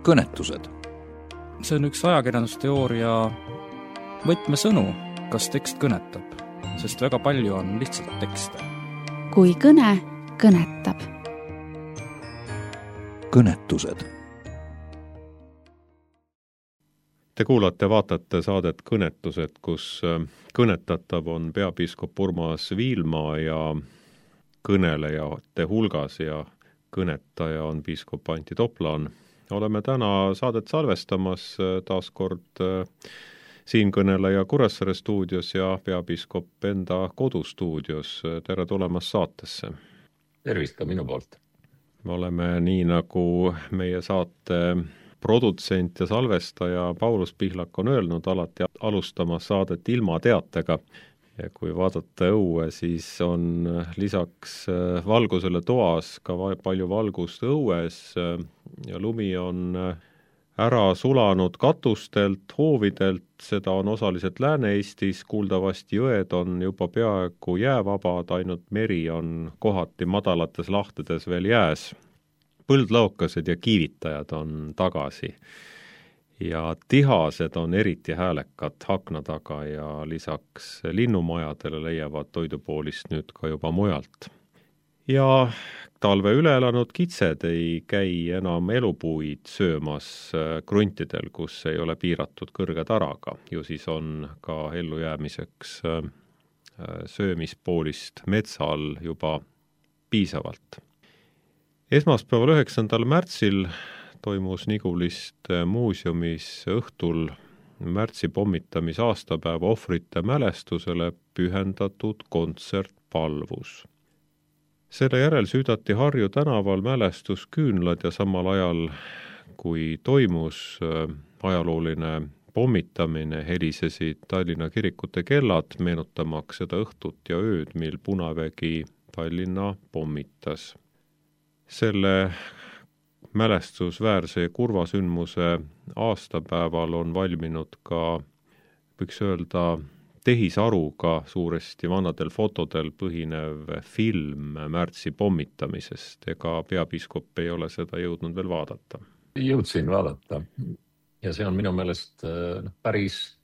kõnetused. See on üks ajakirjandusteooria võtmesõnu, kas tekst kõnetab, sest väga palju on lihtsalt tekste. Kui kõne kõnetab. Kõnetused. Te kuulate, vaatate saadet Kõnetused, kus kõnetatav on peapiiskop Urmas Viilma ja kõnelejate hulgas ja kõnetaja on piiskop Antti Toplan. Oleme täna saadet salvestamas taaskord siinkõneleja Kuressaare stuudios ja peapiiskop enda kodustuudios. Tere tulemast saatesse. Tervist ka minu poolt. Me oleme nii nagu meie saate produtsent ja salvestaja Paulus Pihlak on öelnud, alati alustamas saadet ilma teatega. Ja kui vaadata õue, siis on lisaks valgusele toas ka palju valgust õues ja lumi on ära sulanud katustelt, hoovidelt, seda on osaliselt Lääne-Eestis, kuuldavasti jõed on juba peaaegu jäävabad, ainult meri on kohati madalates lahtedes veel jääs. Põldlaukased ja kiivitajad on tagasi ja tihased on eriti häälekad akna taga ja lisaks linnumajadele leiavad toidupoolist nüüd ka juba mujalt. Ja talve üle elanud kitsed ei käi enam elupuid söömas kruntidel, kus ei ole piiratud kõrge taraga. Ju siis on ka ellujäämiseks söömispoolist metsal juba piisavalt. Esmaspäeval 9. märtsil toimus Nigulist muuseumis õhtul märtsi pommitamise aastapäeva ohvrite mälestusele pühendatud kontsertpalvus. Selle järel süüdati Harju tänaval mälestusküünlad ja samal ajal, kui toimus ajalooline pommitamine, helisesid Tallinna kirikute kellad, meenutamaks seda õhtut ja ööd, mil Punavägi Tallinna pommitas. Selle mälestusväärse kurva sündmuse aastapäeval on valminud ka, võiks öelda, tehisaruga suuresti vanadel fotodel põhinev film märtsi pommitamisest. Ega peapiiskop ei ole seda jõudnud veel vaadata? Jõudsin vaadata ja see on minu meelest päris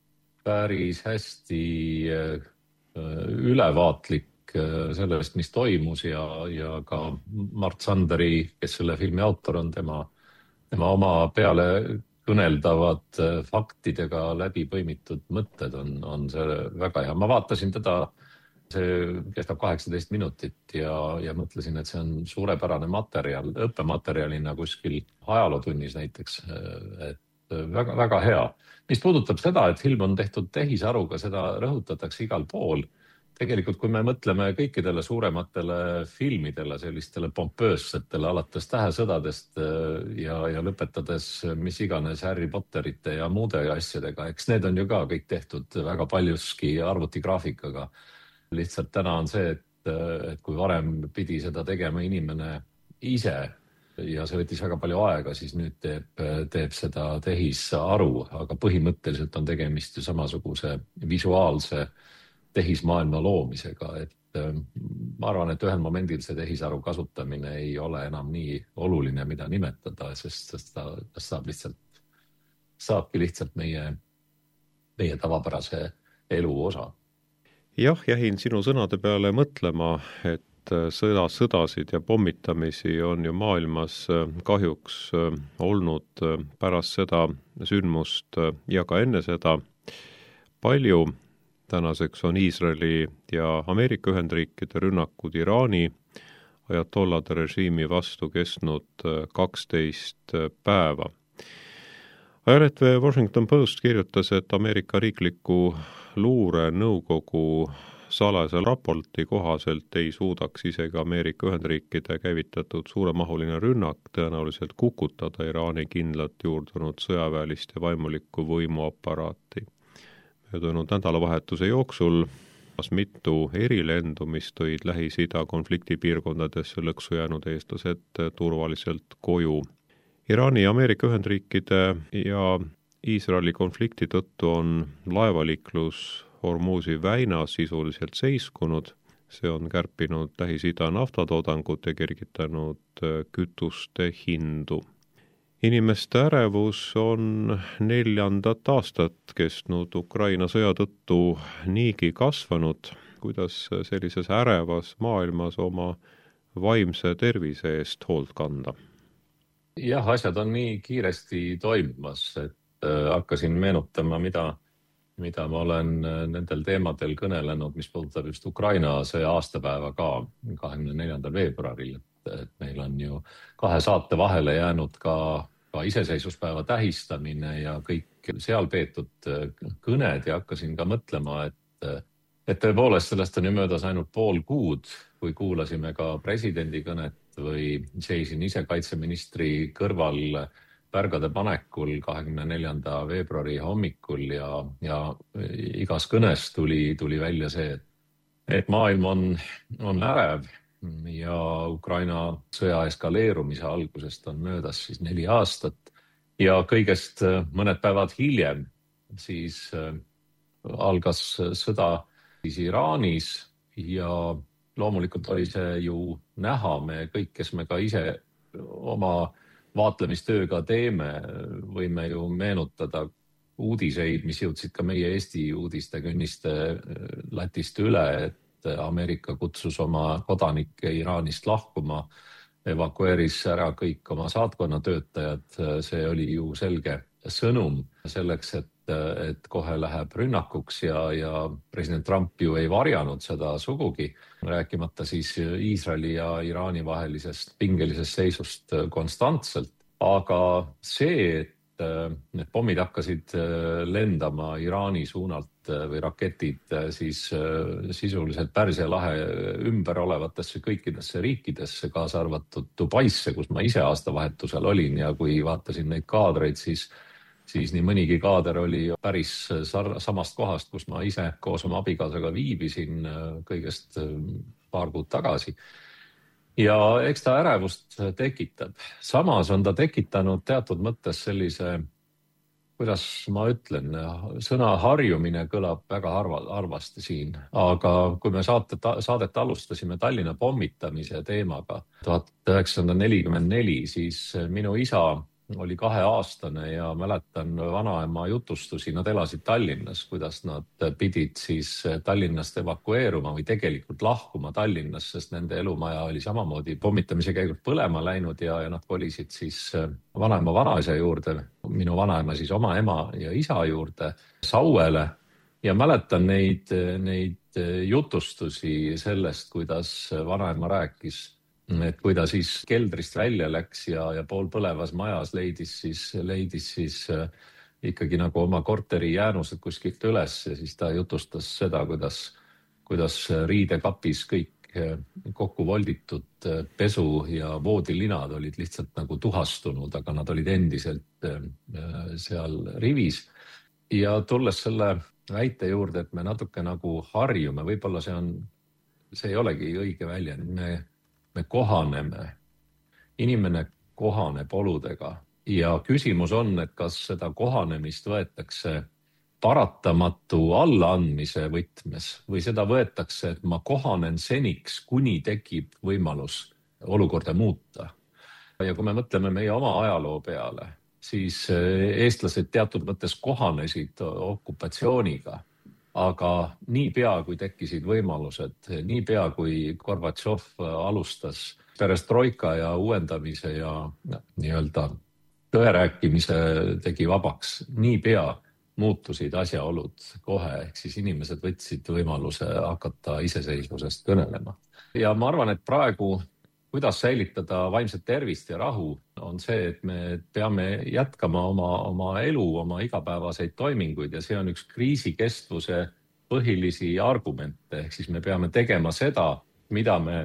hästi ülevaatlik sellest, mis toimus ja ka Mart Sanderi, kes selle filmi autor on, tema oma peale kõneldavad faktidega läbi põimitud mõtted on see väga hea. Ma vaatasin teda, see kestab 18 minutit ja mõtlesin, et see on suurepärane materjal, õppematerjalina kuskil ajalootunnis näiteks, et väga, väga hea. Mis puudutab seda, et film on tehtud tehisaruga, seda rõhutatakse igal pool. Tegelikult, kui me mõtleme kõikidele suurematele filmidele, sellistele pompöössetele, alates Tähesõdadest ja lõpetades mis iganes Harry Potterite ja muude asjadega, eks need on ju ka kõik tehtud väga paljuski arvutigraafikaga. Lihtsalt täna on see, et kui varem pidi seda tegema inimene ise ja see võttis väga palju aega, siis nüüd teeb seda tehisaru, aga põhimõtteliselt on tegemist ju samasuguse visuaalse tehismaailma loomisega, et ma arvan, et ühel momendil see tehisaru kasutamine ei ole enam nii oluline, mida nimetada, sest ta saabki lihtsalt meie tavapärase elu osa. Jah, jäin sinu sõnade peale mõtlema, et sõdasid ja pommitamisi on ju maailmas kahjuks olnud pärast seda sündmust ja ka enne seda palju. Tänaseks on Iisraeli ja Ameerika Ühendriikide rünnakud Iraani ajatollade režiimi vastu kestnud 12 päeva. Ajaleht Washington Post kirjutas, et Ameerika riikliku luurenõukogu salajase raporti kohaselt ei suudaks isegi Ameerika Ühendriikide käivitatud suuremahuline rünnak tõenäoliselt kukutada Iraani kindlalt juurdunud sõjaväelist ja vaimulikku võimuaparaati. Möödunud nädalavahetuse jooksul mitu erilendu, mis tõid Lähis-Ida konfliktipiirkondadesse lõksu jäänud eestlased turvaliselt koju. Iraani ja Ameerika Ühendriikide ja Iisraeli konflikti tõttu on laevaliiklus Hormuzi väinas sisuliselt seiskunud. See on kärpinud Lähis-Ida naftatoodangut ja kergitanud kütuste hindu. inimeste ärevus on 4. aastat kestnud Ukraina sõja tõttu niigi kasvanud. Kuidas sellises ärevas maailmas oma vaimse tervise eest hoolt kanda? Jah, asjad on nii kiiresti toimumas, et hakkasin meenutama, mida ma olen nendel teemadel kõnelenud, mis puudutab just Ukraina sõja aastapäeva ka 24. veebruaril. Et meil on ju 2 saate vahele jäänud ka iseseisvuspäeva tähistamine ja kõik seal peetud kõned ja hakkasin ka mõtlema, et tõepoolest sellest on ju möödas ainult pool kuud, kui kuulasime ka presidendi kõnet või seisin ise kaitseministri kõrval pärgade panekul 24. veebruari hommikul ja igas kõnes tuli välja see, et maailm on ärev ja Ukraina sõja eskaleerumise algusest on möödas siis 4 aastat ja kõigest mõned päevad hiljem siis algas sõda siis Iraanis ja loomulikult oli see ju näha, me kõik, kes me ka ise oma vaatlemistööga teeme, võime ju meenutada uudiseid, mis jõudsid ka meie Eesti uudistekünniste latist üle, et Ameerika kutsus oma kodanikke Iraanist lahkuma, evakueeris ära kõik oma saatkonna töötajad. See oli ju selge sõnum selleks, et kohe läheb rünnakuks ja president Trump ju ei varjanud seda sugugi, rääkimata siis Iisraeli ja Iraani vahelisest pingelisest seisust konstantselt. Aga see, et need pommid hakkasid lendama Iraani suunalt või raketid siis sisuliselt Pärsia lahe ümber olevatesse kõikidesse riikidesse, kaasa arvatud Dubaisse, kus ma ise aastavahetusel olin ja kui vaatasin neid kaadreid, siis nii mõnigi kaader oli päris samast kohast, kus ma ise koos oma abikaasaga viibisin kõigest paar kuud tagasi. Ja eks ta ärevust tekitab. Samas on ta tekitanud teatud mõttes sellise, kuidas ma ütlen, sõna harjumine kõlab väga harvasti siin. Aga kui me saadet alustasime Tallinna pommitamise teemaga 1944, siis minu isa oli 2-aastane ja mäletan vanaema jutustusi, nad elasid Tallinnas, kuidas nad pidid siis Tallinnast evakueeruma või tegelikult lahkuma Tallinnast, sest nende elumaja oli samamoodi pommitamise käigus põlema läinud ja nad kolisid siis vanaema vanaisa juurde, minu vanaema siis oma ema ja isa juurde Sauele ja mäletan neid jutustusi sellest, kuidas vanaema rääkis, et kui ta siis keldrist välja läks ja poolpõlevas majas leidis siis ikkagi nagu oma korteri jäänused kuskilt üles ja siis ta jutustas seda, kuidas riidekapis kõik kokku volditud pesu ja voodilinad olid lihtsalt nagu tuhastunud, aga nad olid endiselt seal rivis. Ja tulles selle väite juurde, et me natuke nagu harjume, võib-olla see ei olegi õige väljend, me kohaneme, inimene kohaneb oludega ja küsimus on, et kas seda kohanemist võetakse paratamatu allaandmise võtmes või seda võetakse, et ma kohanen seniks, kuni tekib võimalus olukorda muuta. Ja kui me mõtleme meie oma ajaloo peale, siis eestlased teatud mõttes kohanesid okupatsiooniga. Aga niipea, kui tekkisid võimalused, niipea, kui Gorbatšov alustas perestroika ja uuendamise ja nii-öelda tõerääkimise tegi vabaks, niipea muutusid asjaolud kohe, ehk siis inimesed võtsid võimaluse hakata iseseisvusest kõnelema. Ja ma arvan, et praegu, kuidas säilitada vaimset tervist ja rahu, on see, et me peame jätkama oma elu, oma igapäevaseid toiminguid ja see on üks kriisikestvuse põhilisi argumente, ehk siis me peame tegema seda, mida me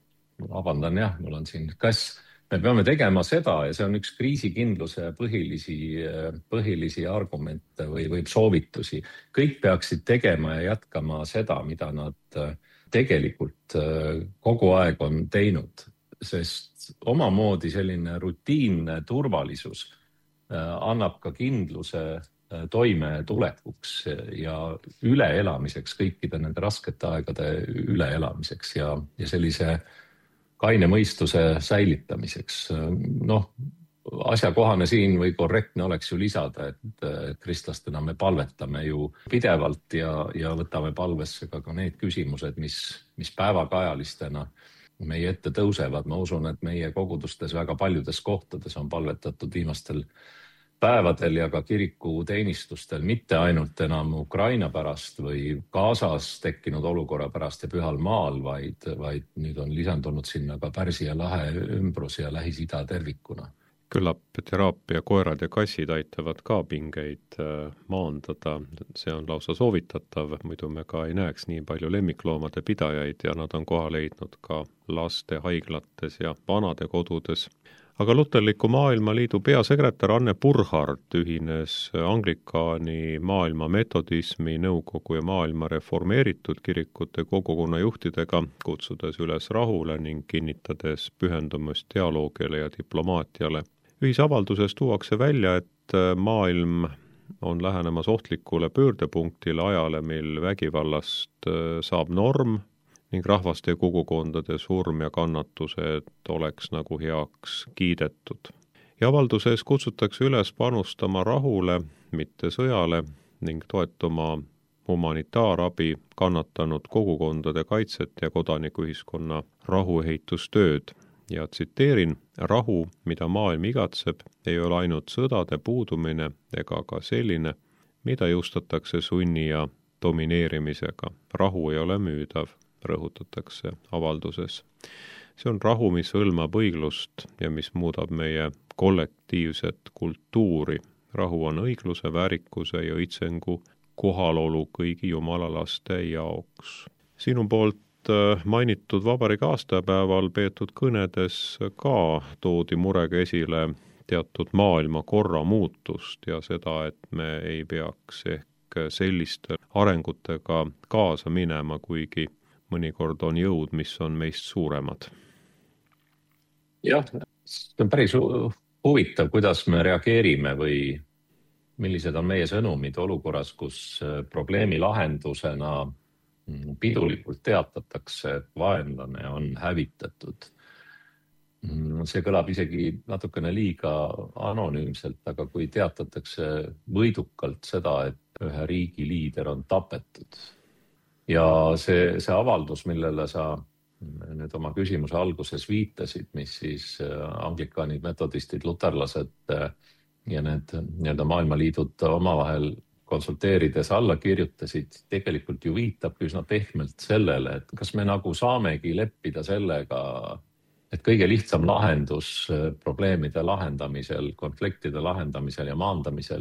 peame tegema seda ja see on üks kriisikindluse põhilisi argumente või soovitusi. Kõik peaksid tegema ja jätkama seda, mida nad tegelikult kogu aeg on teinud. Sest omamoodi selline rutiinne turvalisus annab ka kindluse toimetulekuks ja üleelamiseks, kõikide nende raskete aegade üleelamiseks ja sellise kaine mõistuse säilitamiseks. asjakohane siin või korrektne oleks ju lisada, et kristlastena me palvetame ju pidevalt ja võtame palvesse ka need küsimused, mis päevakajalistena meie ette tõusevad. Ma usun, et meie kogudustes väga paljudes kohtades on palvetatud viimastel päevadel ja ka kirikuteenistustel mitte ainult enam Ukraina pärast või Gazas tekkinud olukorra pärast ja Pühal Maal, vaid nüüd on lisandunud sinna ka Pärsia lahe ümbrus ja Lähis-Ida tervikuna. Küllap teraapia koerad ja kassid aitavad ka pingeid maandada, see on lausa soovitatav, muidu me ka ei näeks nii palju lemmikloomade pidajaid ja nad on koha leidnud ka laste haiglates ja vanade kodudes. Aga Luterliku Maailmaliidu peasekretär Anne Burhard ühines Anglikaani maailma metodismi nõukogu ja maailma reformeeritud kirikute kogukonna juhtidega, kutsudes üles rahule ning kinnitades pühendumust dialoogile ja diplomaatiale. Ühisavalduses tuuakse välja, et maailm on lähenemas ohtlikule pöördepunktile ajale, mil vägivallast saab norm ning rahvaste ja kogukondade surm ja kannatused oleks nagu heaks kiidetud. Ja avalduses kutsutakse üles panustama rahule, mitte sõjale ning toetuma humanitaarabi, kannatanud kogukondade kaitset ja kodanikuühiskonna rahuehitustööd. Ja tsiteerin, rahu, mida maailm igatseb, ei ole ainult sõdade puudumine ega ka selline, mida jõustatakse sunni ja domineerimisega. Rahu ei ole müüdav, rõhutatakse avalduses. See on rahu, mis hõlmab õiglust ja mis muudab meie kollektiivset kultuuri. Rahu on õigluse, väärikuse ja õitsengu kohalolu kõigi jumalalaste jaoks. Sinu poolt mainitud vabariigi aastapäeval peetud kõnedes ka toodi murega esile teatud maailma korra muutust ja seda, et me ei peaks ehk selliste arengutega kaasa minema, kuigi mõnikord on jõud, mis on meist suuremad. Jah, see on päris huvitav, kuidas me reageerime või millised on meie sõnumid olukorras, kus probleemi lahendusena pidulikult teatatakse, et vaenlane on hävitatud. See kõlab isegi natukene liiga anonüümselt, aga kui teatatakse võidukalt seda, et ühe riigi liider on tapetud. Ja see avaldus, millele sa nüüd oma küsimuse alguses viitasid, mis siis anglikaanid, metodistid, luterlased ja need maailmaliidud omavahel konsulteerides alla kirjutasid, tegelikult ju viitab üsna pehmelt sellele, et kas me nagu saamegi leppida sellega, et kõige lihtsam lahendus probleemide lahendamisel, konfliktide lahendamisel ja maandamisel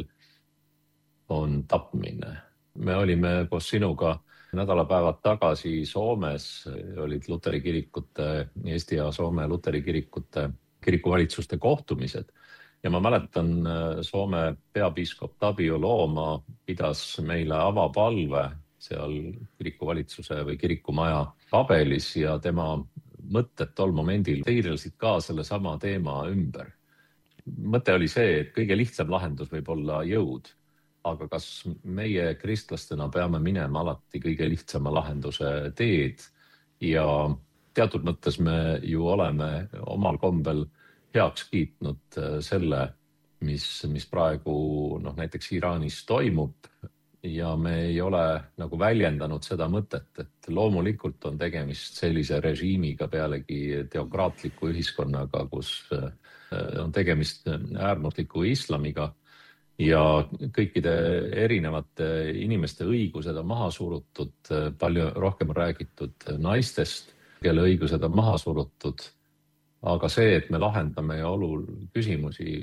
on tapmine. Me olime koos sinuga nädalapäevad tagasi Soomes, olid Luteri kirikute, Eesti ja Soome Luteri kirikute kirikuvalitsuste kohtumised. Ja ma mäletan, Soome peapiiskop Tapio Looma pidas meile avapalve seal kirikuvalitsuse või kirikumaja kabelis ja tema mõtted tol momendil teirelsid ka selle sama teema ümber. Mõte oli see, et kõige lihtsam lahendus võib olla jõud, aga kas meie kristlastena peame minema alati kõige lihtsama lahenduse teed ja teatud mõttes me ju oleme omal kombel heaks kiitnud selle, mis praegu näiteks Iraanis toimub ja me ei ole nagu väljendanud seda mõtet, et loomulikult on tegemist sellise režiimiga pealegi teokraatliku ühiskonnaga, kus on tegemist äärmusliku islamiga ja kõikide erinevate inimeste õigused on maha surutud, palju rohkem räägitud naistest, kelle õigused on maha surutud. Aga see, et me lahendame küsimusi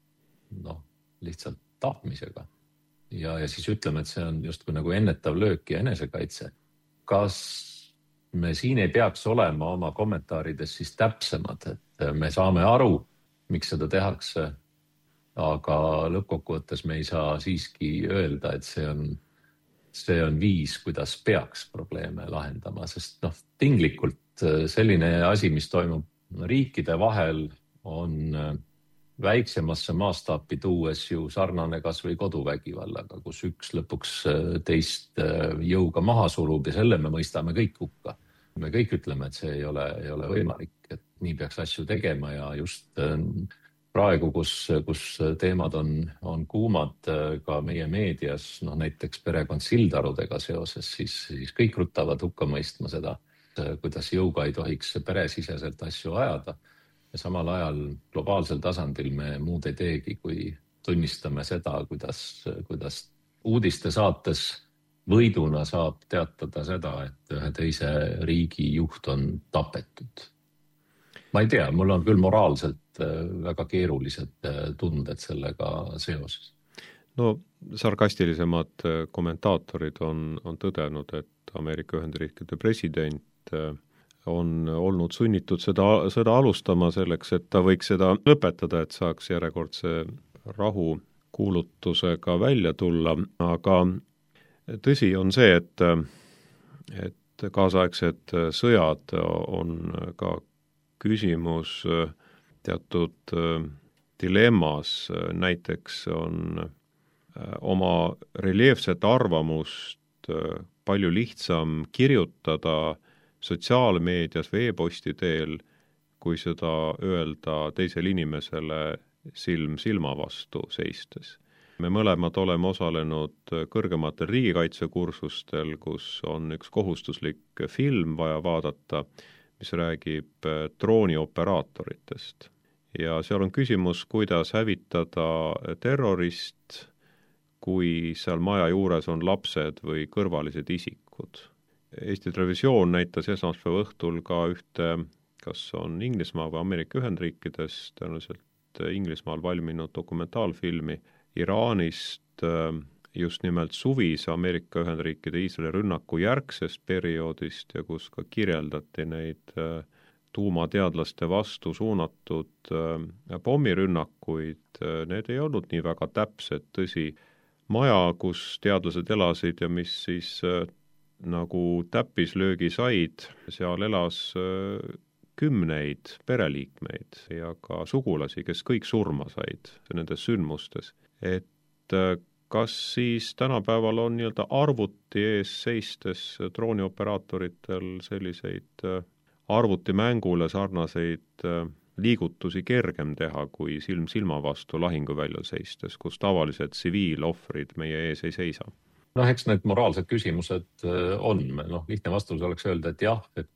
lihtsalt tapmisega ja siis ütleme, et see on justkui nagu ennetav löök ja enesekaitse. Kas me siin ei peaks olema oma kommentaarides siis täpsemad, et me saame aru, miks seda tehakse, aga lõppkokkuvõttes me ei saa siiski öelda, et see on viis, kuidas peaks probleeme lahendama, sest tinglikult selline asi, mis toimub riikide vahel on väiksemasse maastaapi tuues ju sarnane kas või koduvägivallaga, kus üks lõpuks teist jõuga maha surub ja selle me mõistame kõik hukka. Me kõik ütleme, et see ei ole võimalik, et nii peaks asju tegema ja just praegu, kus teemad on kuumad ka meie meedias, näiteks perekond Sildarudega seoses, siis kõik ruttavad hukka mõistma seda, kuidas jõuga ei tohiks peresiseselt asju ajada. Ja samal ajal globaalsel tasandil me muud ei teegi, kui tunnistame seda, kuidas uudiste saates võiduna saab teatada seda, et ühe teise riigi juht on tapetud. Ma ei tea, mul on küll moraalselt väga keerulised tunded sellega seoses. No sarkastilisemad kommentaatorid on tõdenud, et Ameerika Ühendriikide president on olnud sunnitud seda sõda alustama selleks, et ta võiks seda lõpetada, et saaks järjekordse rahu kuulutusega välja tulla, aga tõsi on see, et kaasaegsed sõjad on ka küsimus teatud dilemmas, näiteks on oma reljeefset arvamust palju lihtsam kirjutada sotsiaalmeedias, veeposti teel, kui seda öelda teisele inimesele silm silma vastu seistes. Me mõlemad oleme osalenud kõrgematel riigikaitsekursustel, kus on üks kohustuslik film vaja vaadata, mis räägib droonioperaatoritest. Ja seal on küsimus, kuidas hävitada terrorist, kui seal maja juures on lapsed või kõrvalised isikud. Eesti Televisioon näitas esmaspäeva õhtul ka ühte, kas on Inglismaa või Ameerika Ühendriikides, tõenäoliselt Inglismaal valminud dokumentaalfilmi Iraanist just nimelt suvise Ameerika Ühendriikide Iisraeli rünnaku järgsest perioodist ja kus ka kirjeldati neid tuumateadlaste vastu suunatud pommirünnakuid. Need ei olnud nii väga täpsed, tõsi. Maja, kus teadlased elasid ja mis siis nagu täppislöögi said, seal elas kümneid pereliikmeid ja ka sugulasi, kes kõik surma said nendes sündmustes. Et kas siis tänapäeval on nii-öelda arvuti ees seistes droonioperaatoritel selliseid arvutimängule sarnaseid liigutusi kergem teha, kui silm silma vastu lahinguväljal seistes, kus tavalised tsiviilohvrid meie ees ei seisa? Eks need moraalsed küsimused on. Lihtne vastus oleks öelda, et jah, et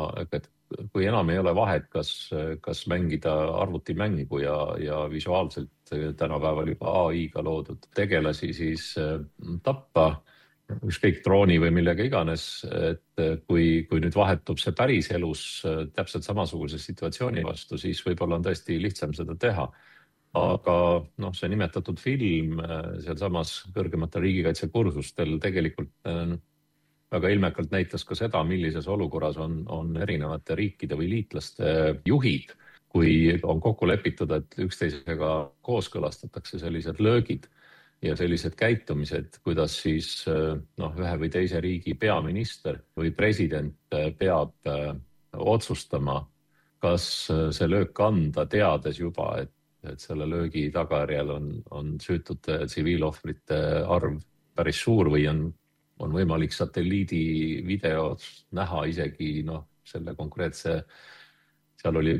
kui enam ei ole vahet, kas mängida arvutimängu ja visuaalselt tänapäeval juba AI-ga loodud tegelasi, siis tappa ükskõik drooni või millega iganes, et kui nüüd vahetub see päris elus täpselt samasuguse situatsiooni vastu, siis võib-olla on tõesti lihtsam seda teha. Aga see nimetatud film sealsamas kõrgematel riigikaitsekursustel tegelikult väga ilmekalt näitas ka seda, millises olukorras on erinevate riikide või liitlaste juhid, kui on kokku lepitud, et üksteisega kooskõlastatakse sellised löögid ja sellised käitumised, kuidas siis ühe või teise riigi peaminister või president peab otsustama, kas see löök anda, teades juba, et selle löögi tagajärjel on süütute tsiviilohvrite arv päris suur või on võimalik satelliidi videos näha isegi selle konkreetse, seal oli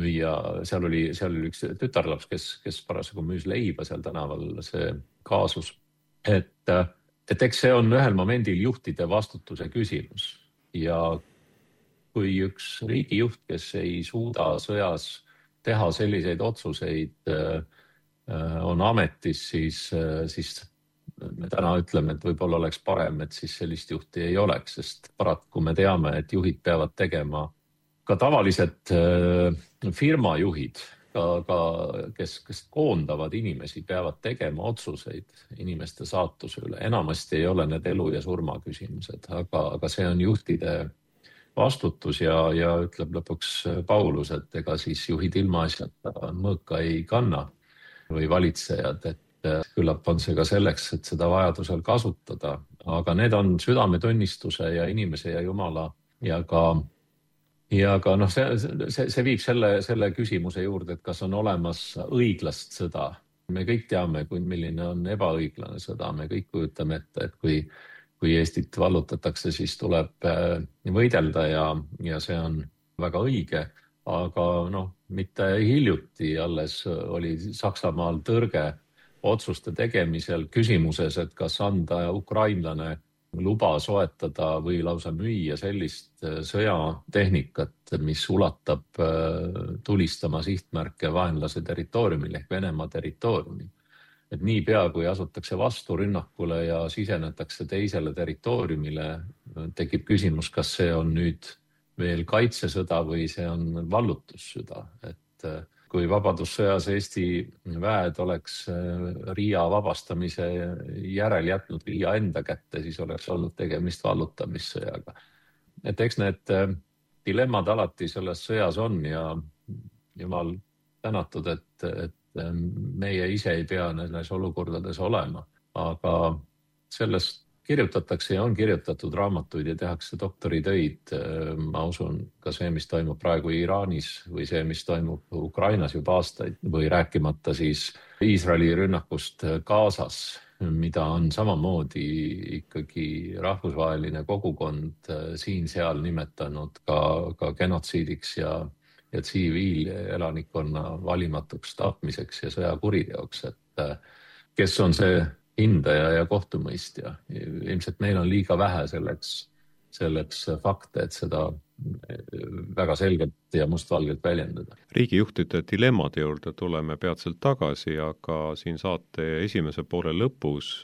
üks tütarlaps, kes parasjagu müüs leiba seal tänaval, see kaasus. Et eks see on ühel momendil juhtide vastutuse küsimus ja kui üks riigijuht, kes ei suuda sõjas teha selliseid otsuseid, on ametis, siis me täna ütleme, et võib-olla oleks parem, et siis sellist juhti ei oleks, sest paraku me teame, et juhid peavad tegema, ka tavalised firmajuhid, kes koondavad inimesi, peavad tegema otsuseid inimeste saatuse üle. Enamasti ei ole need elu ja surma küsimused, aga see on juhtide vastutus ja ütleb lõpuks Paulus, et ega siis juhid ilma asjata mõõka ei kanna või valitsejad, et küllap on see ka selleks, et seda vajadusel kasutada. Aga need on südametunnistuse ja inimese ja Jumala ja ka see viib selle küsimuse juurde, et kas on olemas õiglast sõda. Me kõik teame, milline on ebaõiglane sõda. Me kõik kujutame ette, et kui Eestit vallutatakse, siis tuleb võidelda ja see on väga õige. aga mitte hiljuti alles oli Saksamaal tõrge otsuste tegemisel küsimuses, et kas anda ukrainlane luba soetada või lausa müüa sellist sõjatehnikat, mis ulatab tulistama sihtmärke vaenlase territooriumil ehk Venemaa territooriumil. Et niipea, kui asutakse vastu rünnakule ja sisenetakse teisele territooriumile, tekib küsimus, kas see on nüüd veel kaitsesõda või see on vallutussõda. Et kui Vabadussõjas Eesti väed oleks Riia vabastamise järel jätnud Riia enda kätte, siis oleks olnud tegemist vallutamissõjaga. Et eks need dilemmad alati selles sõjas on ja jumal tänatud, et meie ise ei pea nendes olukordades olema, aga sellest kirjutatakse ja on kirjutatud raamatuid ja tehakse doktoritöid. Ma usun ka see, mis toimub praegu Iraanis või see, mis toimub Ukrainas juba aastaid või rääkimata siis Iisraeli rünnakust Gazas, mida on samamoodi ikkagi rahvusvaheline kogukond siin-seal nimetanud ka genotsiidiks ja tsiviilelanikkonna valimatuks tapmiseks ja sõjakuriteoks, et kes on see hindaja ja kohtumõistja. Ilmselt meil on liiga vähe selleks fakte, et seda väga selgelt ja mustvalgelt väljendada. Riigijuhtide dilemmade juurde tuleme peatselt tagasi, aga siin saate esimese poole lõpus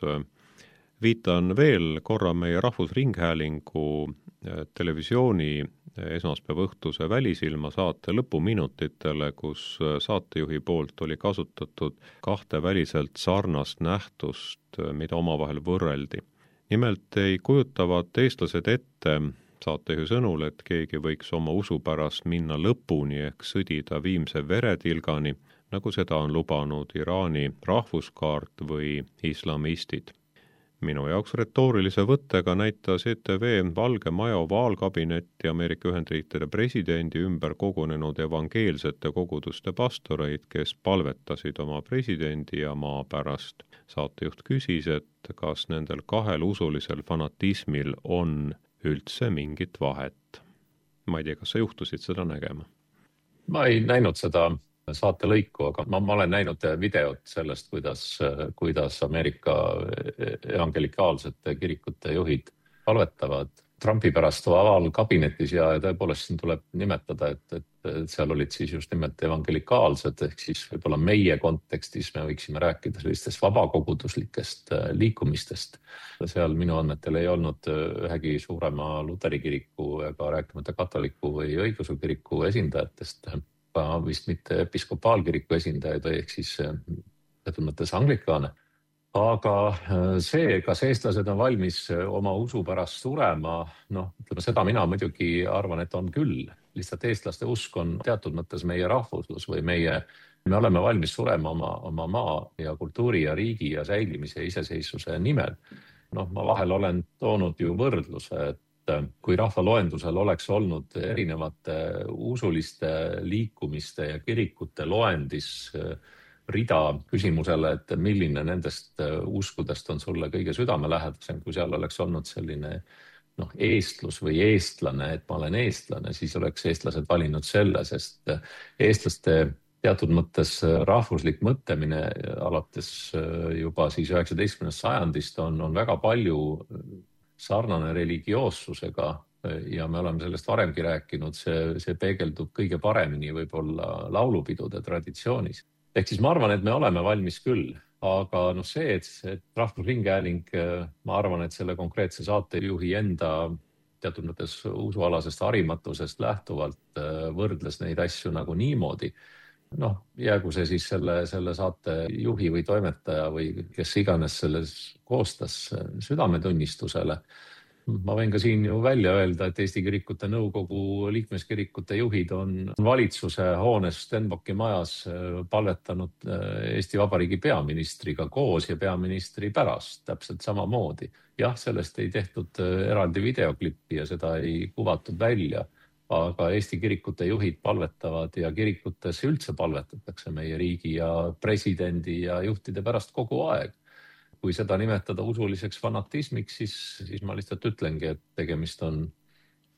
viitan veel korra meie Rahvusringhäälingu televisiooni esmaspäeva õhtuse Välisilma saate lõpuminutitele, kus saatejuhi poolt oli kasutatud kahte väliselt sarnast nähtust, mida omavahel võrreldi. Nimelt ei kujutavad eestlased ette, saatejuhi sõnul, et keegi võiks oma usu pärast minna lõpuni ehk sõdida viimse veretilgani, nagu seda on lubanud Iraani rahvuskaart või islamistid. Minu jaoks retoorilise võttega näitas ETV Valge Maja ovaalkabinetti Ameerika Ühendriikide presidendi ümber kogunenud evangeelsete koguduste pastoreid, kes palvetasid oma presidendi ja maa pärast. Saatejuht küsis, et kas nendel kahel usulisel fanatismil on üldse mingit vahet. Ma ei tea, kas sa juhtusid seda nägema? Ma ei näinud seda saate lõiku, aga ma olen näinud videot sellest, kuidas Ameerika evangelikaalsete kirikute juhid palvetavad Trumpi pärast ovaalkabinetis ja tõepoolest siin tuleb nimetada, et seal olid siis just nimelt evangelikaalsed, ehk siis võib-olla meie kontekstis me võiksime rääkida sellistest vabakoguduslikest liikumistest. Seal minu andmetel ei olnud ühegi suurema Luteri kiriku ega rääkimata katoliku või õigeusu kiriku esindajatest, ka vist mitte episkopaalkiriku esindajaid või ehk siis teatud mõttes anglikaane. Aga see, kas eestlased on valmis oma usu pärast surema, seda mina muidugi arvan, et on küll. Lihtsalt eestlaste usk on teatud mõttes meie rahvuslus või me oleme valmis surema oma maa ja kultuuri ja riigi ja säilimise ja iseseisvuse nimel. Ma vahel olen toonud ju võrdluse, et kui rahvaloendusel oleks olnud erinevate usuliste liikumiste ja kirikute loendis rida küsimusele, et milline nendest uskudest on sulle kõige südamelähedasem, kui seal oleks olnud selline eestlus või eestlane, et ma olen eestlane, siis oleks eestlased valinud selle, sest eestlaste teatud mõttes rahvuslik mõtlemine alates juba siis 19. sajandist on väga palju sarnane religioossusega ja me oleme sellest varemgi rääkinud, see peegeldub kõige paremini võib-olla laulupidude traditsioonis. Ehk siis ma arvan, et me oleme valmis küll, aga see, et Rahvusringhääling, ma arvan, et selle konkreetse saatejuhi enda teatud mõttes usualasest harimatusest lähtuvalt võrdles neid asju nagu niimoodi. Jäägu see siis selle saate juhi või toimetaja või kes iganes selles koostas südametunnistusele. Ma võin ka siin ju välja öelda, et Eesti Kirikute Nõukogu liikmeskirikute juhid on valitsuse hoones Stenbocki majas palvetanud Eesti Vabariigi peaministriga koos ja peaministri pärast täpselt samamoodi. Jah, sellest ei tehtud eraldi videoklippi ja seda ei kuvatud välja, aga Eesti kirikute juhid palvetavad ja kirikutes üldse palvetatakse meie riigi ja presidendi ja juhtide pärast kogu aeg. Kui seda nimetada usuliseks fanatismiks, siis ma lihtsalt ütlengi, et tegemist on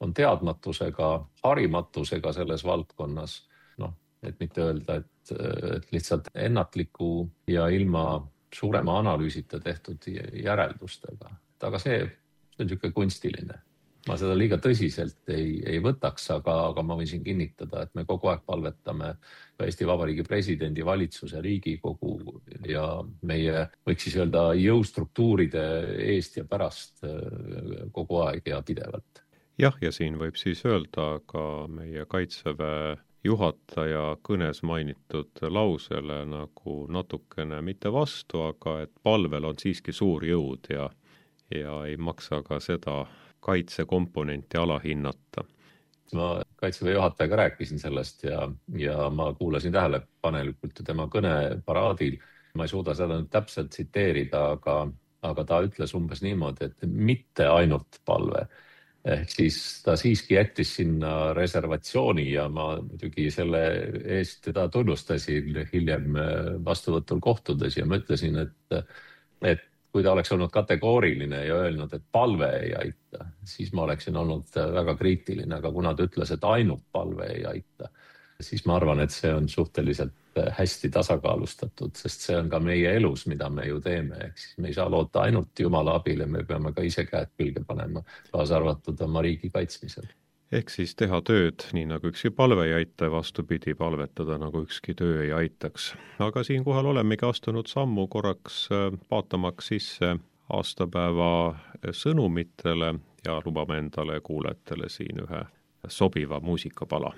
on teadmatusega, harimatusega selles valdkonnas, et mitte öelda, et lihtsalt ennatliku ja ilma suurema analüüsita tehtud järeldustega. Aga see on niisugune kunstiline. Ma seda liiga tõsiselt ei võtaks, aga ma võin siin kinnitada, et me kogu aeg palvetame Eesti Vabariigi presidendi, valitsuse, Riigikogu ja meie, võiks siis öelda, jõustruktuuride eest ja pärast kogu aeg ja pidevalt. Jah, ja siin võib siis öelda ka meie Kaitseväe juhataja kõnes mainitud lausele nagu natukene mitte vastu, aga et palvel on siiski suur jõud ja ei maksa ka seda kaitsekomponenti alahinnata. Ma Kaitseväe juhatajaga rääkisin sellest ja ma kuulasin tähelepanelikult tema kõne paraadil. Ma ei suuda seda nüüd täpselt tsiteerida, aga ta ütles umbes niimoodi, et mitte ainult palve. Ehk siis ta siiski jättis sinna reservatsiooni ja ma muidugi selle eest teda tunnustasin hiljem vastuvõtul kohtudes ja ma ütlesin, et kui ta oleks olnud kategooriline ja öelnud, et palve ei aita, siis ma oleksin olnud väga kriitiline, aga kuna ta ütles, et ainult palve ei aita, siis ma arvan, et see on suhteliselt hästi tasakaalustatud, sest see on ka meie elus, mida me ju teeme. Ehk siis me ei saa loota ainult Jumala abile, me peame ka ise käed külge panema, kaasa arvatud oma riigi kaitsmisel. Ehk siis teha tööd nii nagu ükski palve ei aita, vastupidi palvetada nagu ükski töö ei aitaks. Aga siinkohal olemegi astunud sammu korraks vaatamaks sisse aastapäeva sõnumitele ja lubame endale kuulajatele siin ühe sobiva muusikapala.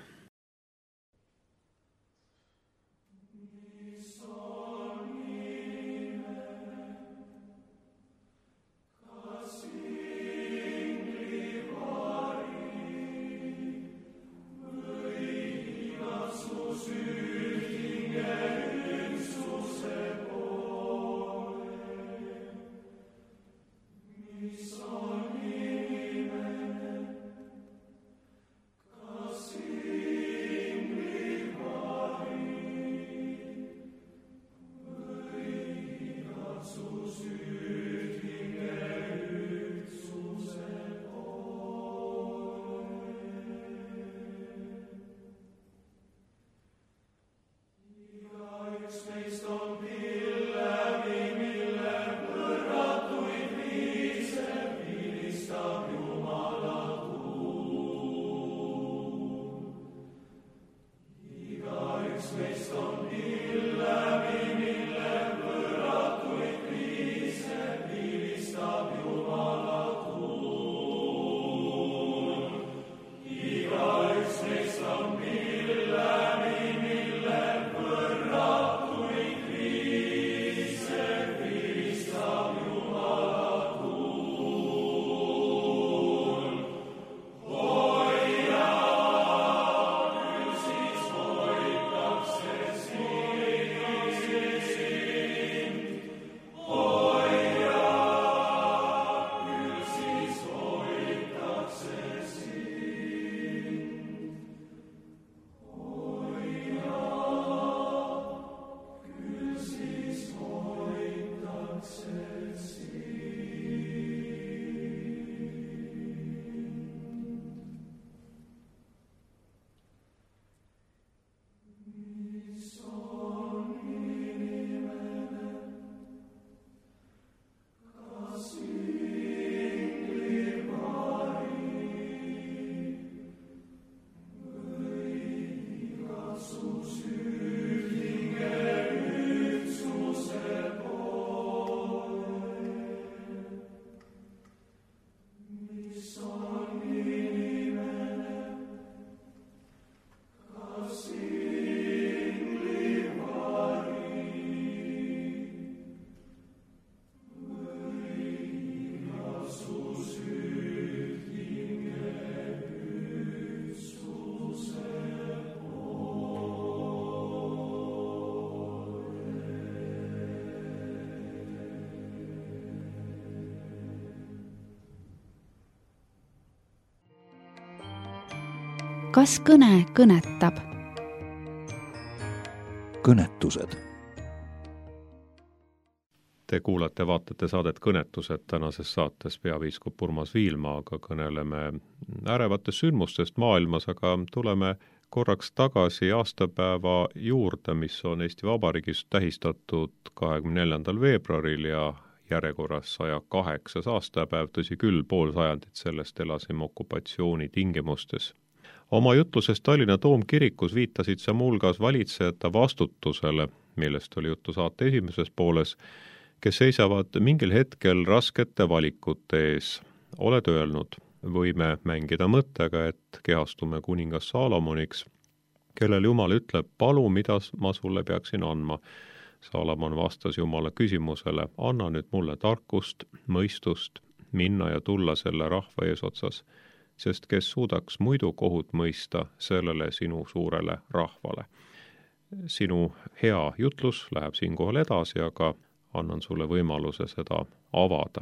Kas kõne kõnetab? Kõnetused. Te kuulate, vaatate saadet Kõnetused, tänases saates peapiiskop Urmas Viilma, aga kõneleme ärevatest sündmustest maailmas, aga tuleme korraks tagasi aastapäeva juurde, mis on Eesti Vabariigis tähistatud 24. veebruaril ja järjekorras 108. aastapäev, tõsi küll, pool sajandit sellest elasime okupatsiooni tingimustes. Oma jutluses Tallinna Toomkirikus viitasid sa muuhulgas valitsejate vastutusele, millest oli juttu saate esimeses pooles, kes seisavad mingil hetkel raskete valikute ees. Oled öelnud, võime mängida mõttega, et kehastume kuningas Saalomoniks, kellel Jumal ütleb, palu, mida ma sulle peaksin andma. Saalomon vastas Jumala küsimusele, anna nüüd mulle tarkust, mõistust, minna ja tulla selle rahva eesotsas, sest kes suudaks muidu kohut mõista sellele sinu suurele rahvale. Sinu hea jutlus läheb siinkohal edasi, aga annan sulle võimaluse seda avada.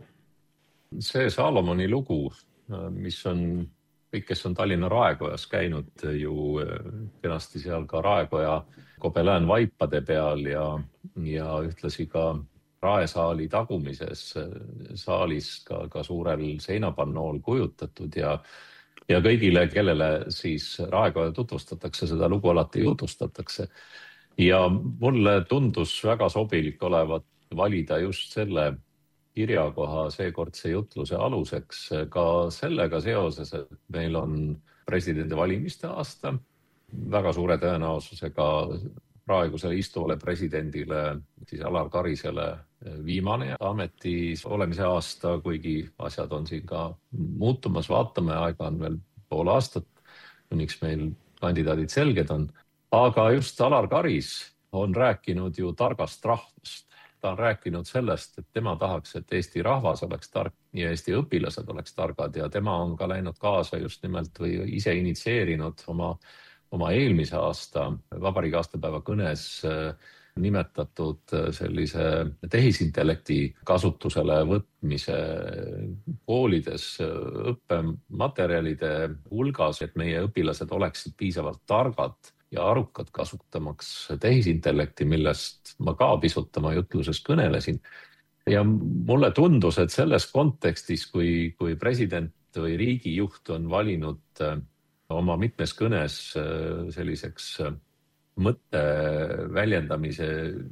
See Saalomoni lugu, mis on kõik, kes on Tallinna Raekojas käinud ju kenasti seal ka Raekoja Kobelään vaipade peal ja ühtlasi ka Raesaali tagumises saalis ka suurel seinapannool kujutatud ja kõigile, kellele siis Raekoja tutvustatakse, seda lugu alati jutustatakse. Ja mulle tundus väga sobilik olevat valida just selle kirjakoha seekordse jutluse aluseks ka sellega seoses, et meil on presidendi valimiste aasta. Väga suure tõenäosusega praegusele istuvale presidendile, siis Alar Karisele viimane ametis olemise aasta, kuigi asjad on siin ka muutumas, vaatame, aega on veel pool aastat, kuniks meil kandidaadid selged on. Aga just Alar Karis on rääkinud ju targast rahvast. Ta on rääkinud sellest, et tema tahaks, et Eesti rahvas oleks tark ja Eesti õpilased oleks targad ja tema on ka läinud kaasa just nimelt või ise initsieerinud oma eelmise aasta vabariigi aastapäeva kõnes nimetatud sellise tehisintellekti kasutusele võtmise koolides õppematerjalide hulgas, et meie õpilased oleksid piisavalt targad ja arukad kasutamaks tehisintellekti, millest ma ka pisut oma jutluses kõnelesin. Ja mulle tundus, et selles kontekstis, kui president või riigijuht on valinud oma mitmes kõnes selliseks mõtte väljendamise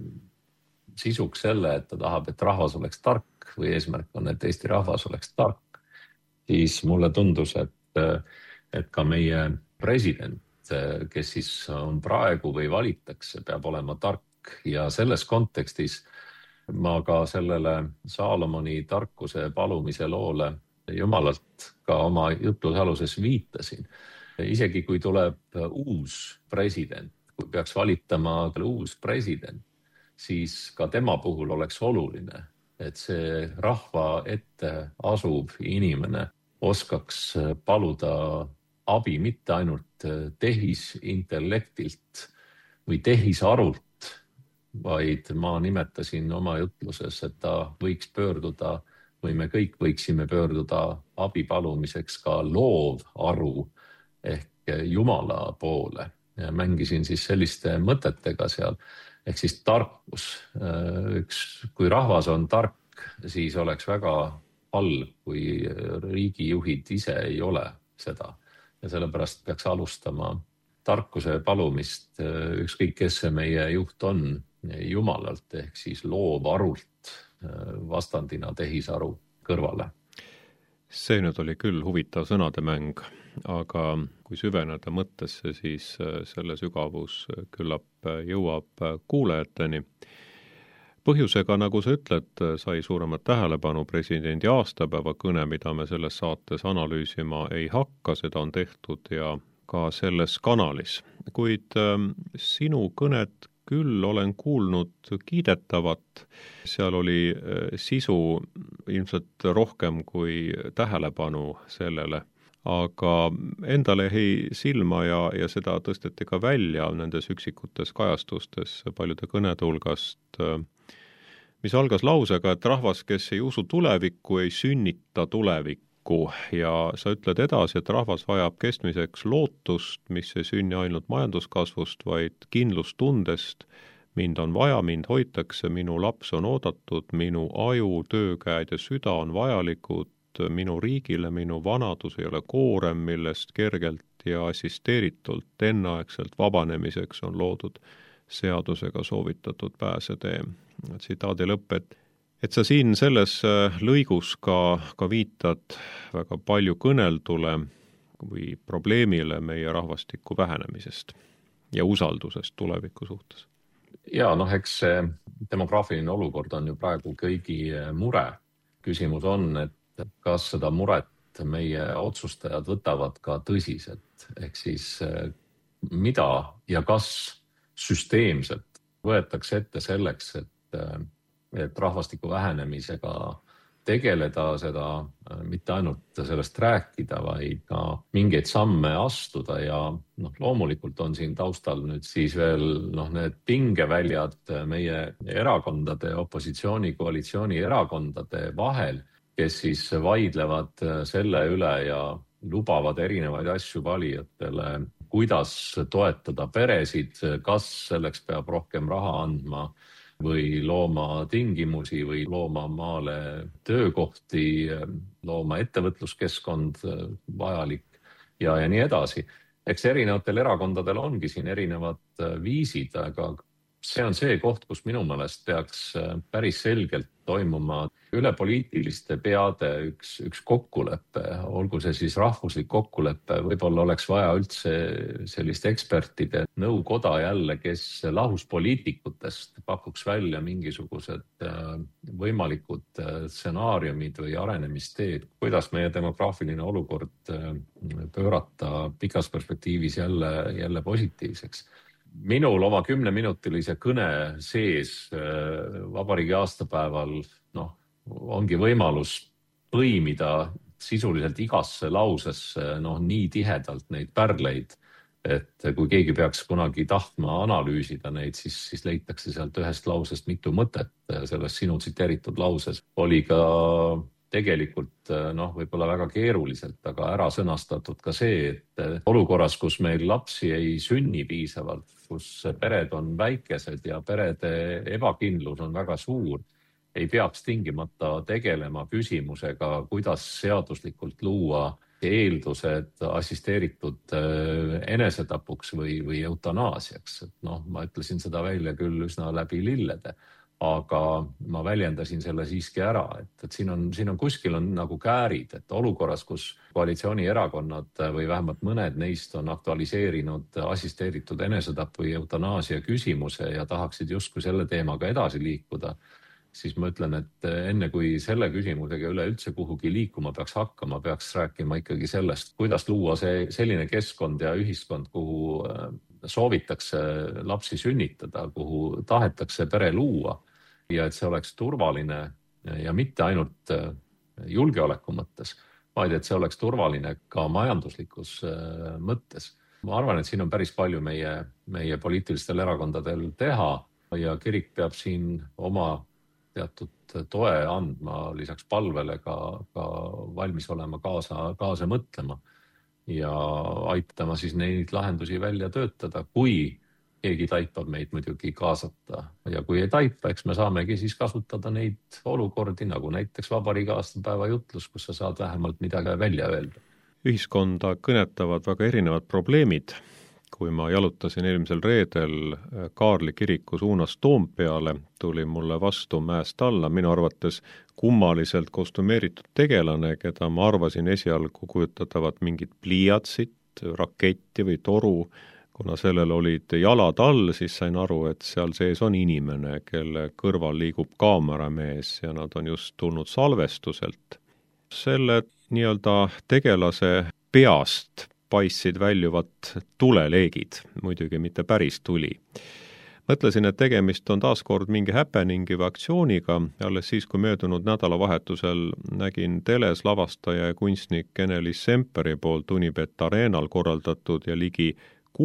sisuks selle, et ta tahab, et rahvas oleks tark või eesmärk on, et Eesti rahvas oleks tark, siis mulle tundus, et ka meie president, kes siis on praegu või valitakse, peab olema tark ja selles kontekstis ma ka sellele Saalomoni tarkuse palumise loole Jumalalt ka oma jutluse aluses viitasin. Isegi kui tuleb uus president, kui peaks valitama uus president, siis ka tema puhul oleks oluline, et see rahva ette asuv inimene oskaks paluda abi mitte ainult tehisintellektilt või tehisarult, vaid ma nimetasin oma jutluses, et ta võiks pöörduda või me kõik võiksime pöörduda abi palumiseks ka loovaru ehk Jumala poole. Ja mängisin siis selliste mõtetega seal, ehk siis tarkus. Kui rahvas on tark, siis oleks väga halb, kui riigijuhid ise ei ole seda. Ja sellepärast peaks alustama tarkuse palumist, ükskõik kes see meie juht on, Jumalalt ehk siis loovarult vastandina tehisaru kõrvale. See nüüd oli küll huvitav sõnademäng, aga kui süveneda mõttesse, siis selle sügavus küllap jõuab kuulajateni. Põhjusega, nagu sa ütled, sai suuremat tähelepanu presidendi aastapäeva kõne, mida me selles saates analüüsima ei hakka, seda on tehtud ja ka selles kanalis. Kuid sinu kõnet küll olen kuulnud kiidetavat, seal oli sisu ilmselt rohkem kui tähelepanu sellele, aga endale jäi silma ja seda tõsteti ka välja nendes üksikutes kajastustes paljude kõnede hulgast, mis algas lausega, et rahvas, kes ei usu tulevikku, ei sünnita tulevikku ja sa ütled edasi, et rahvas vajab kestmiseks lootust, mis ei sünni ainult majanduskasvust, vaid kindlustundest, mind on vaja, mind hoitakse, minu laps on oodatud, minu aju, töökäed ja süda on vajalikud minu riigile, minu vanadus ei ole koorem, millest kergelt ja assisteeritult enneaegselt vabanemiseks on loodud seadusega soovitatud pääsetee. Tsitaadi lõpp, et sa siin selles lõigus ka viitad väga palju kõneldule või probleemile meie rahvastiku vähenemisest ja usaldusest tuleviku suhtes. Ja eks see demograafiline olukord on ju praegu kõigi mure. Küsimus on, et kas seda muret meie otsustajad võtavad ka tõsiselt, ehk siis mida ja kas süsteemselt võetakse ette selleks, et rahvastiku vähenemisega tegeleda, seda mitte ainult sellest rääkida, vaid ka mingeid samme astuda ja loomulikult on siin taustal nüüd siis veel need pingeväljad meie erakondade, opositsiooni, koalitsiooni erakondade vahel, kes siis vaidlevad selle üle ja lubavad erinevaid asju valijatele, kuidas toetada peresid, kas selleks peab rohkem raha andma või looma tingimusi või looma maale töökohti, looma ettevõtluskeskkond vajalik ja nii edasi. Eks erinevatel erakondadel ongi siin erinevad viisid, aga see on see koht, kus minu meelest peaks päris selgelt toimuma üle poliitiliste peade üks kokkulepe, olgu see siis rahvuslik kokkulepe, võib-olla oleks vaja üldse sellist ekspertide nõukoda jälle, kes lahus poliitikutest pakuks välja mingisugused võimalikud stsenaariumid või arenemisteed, kuidas meie demograafiline olukord pöörata pikas perspektiivis jälle positiivseks. Minul oma 10-minutilise kõne sees vabariigi aastapäeval ongi võimalus põimida sisuliselt igasse lausesse nii tihedalt neid pärleid, et kui keegi peaks kunagi tahtma analüüsida neid, siis leitakse sealt ühest lausest mitu mõtet. Selles sinu tsiteeritud lauses oli ka tegelikult võib-olla väga keeruliselt, aga ära sõnastatud ka see, et olukorras, kus meil lapsi ei sünni piisavalt, kus pered on väikesed ja perede ebakindlus on väga suur, ei peaks tingimata tegelema küsimusega, kuidas seaduslikult luua eeldused assisteeritud enesetapuks või eutanaasiaks. Ma ütlesin seda välja küll üsna läbi lillede, aga ma väljendasin selle siiski ära, et siin on kuskil on nagu käärid, et olukorras, kus koalitsioonierakonnad või vähemalt mõned neist on aktualiseerinud assisteeritud enesetapu või eutanaasia küsimuse ja tahaksid justkui selle teemaga edasi liikuda, siis ma ütlen, et enne kui selle küsimusega üleüldse kuhugi liikuma peaks hakkama, peaks rääkima ikkagi sellest, kuidas luua selline keskkond ja ühiskond, kuhu soovitakse lapsi sünnitada, kuhu tahetakse pere luua ja et see oleks turvaline ja mitte ainult julgeoleku mõttes, vaid et see oleks turvaline ka majanduslikus mõttes. Ma arvan, et siin on päris palju meie poliitilistel erakondadel teha ja kirik peab siin oma teatud toe andma, lisaks palvele ka valmis olema kaasa mõtlema ja aitama siis neid lahendusi välja töötada, kui keegi taipab meid muidugi kaasata. Ja kui ei taipa, eks me saamegi siis kasutada neid olukordi, nagu näiteks vabariigi aastapäeva jutlus, kus sa saad vähemalt midagi välja öelda. Ühiskonda kõnetavad väga erinevad probleemid. Kui ma jalutasin eelmisel reedel Kaarli kiriku suunas Toompeale, tuli mulle vastu mäest alla minu arvates kummaliselt kostümeeritud tegelane, keda ma arvasin esialgu kujutatavat mingit pliiatsit, raketti või toru. Kuna sellel olid jalad all, siis sain aru, et seal sees on inimene, kelle kõrval liigub kaameramees ja nad on just tulnud salvestuselt. Selle nii-öelda tegelase peast paistsid väljuvat tuleleegid, muidugi mitte päris tuli. Mõtlesin, et tegemist on taaskord mingi happeningi või aktsiooniga, alles siis, kui möödunud nädalavahetusel nägin teles lavastaja ja kunstnik Ene-Liis Semperi poolt Unibet Arenal korraldatud ja ligi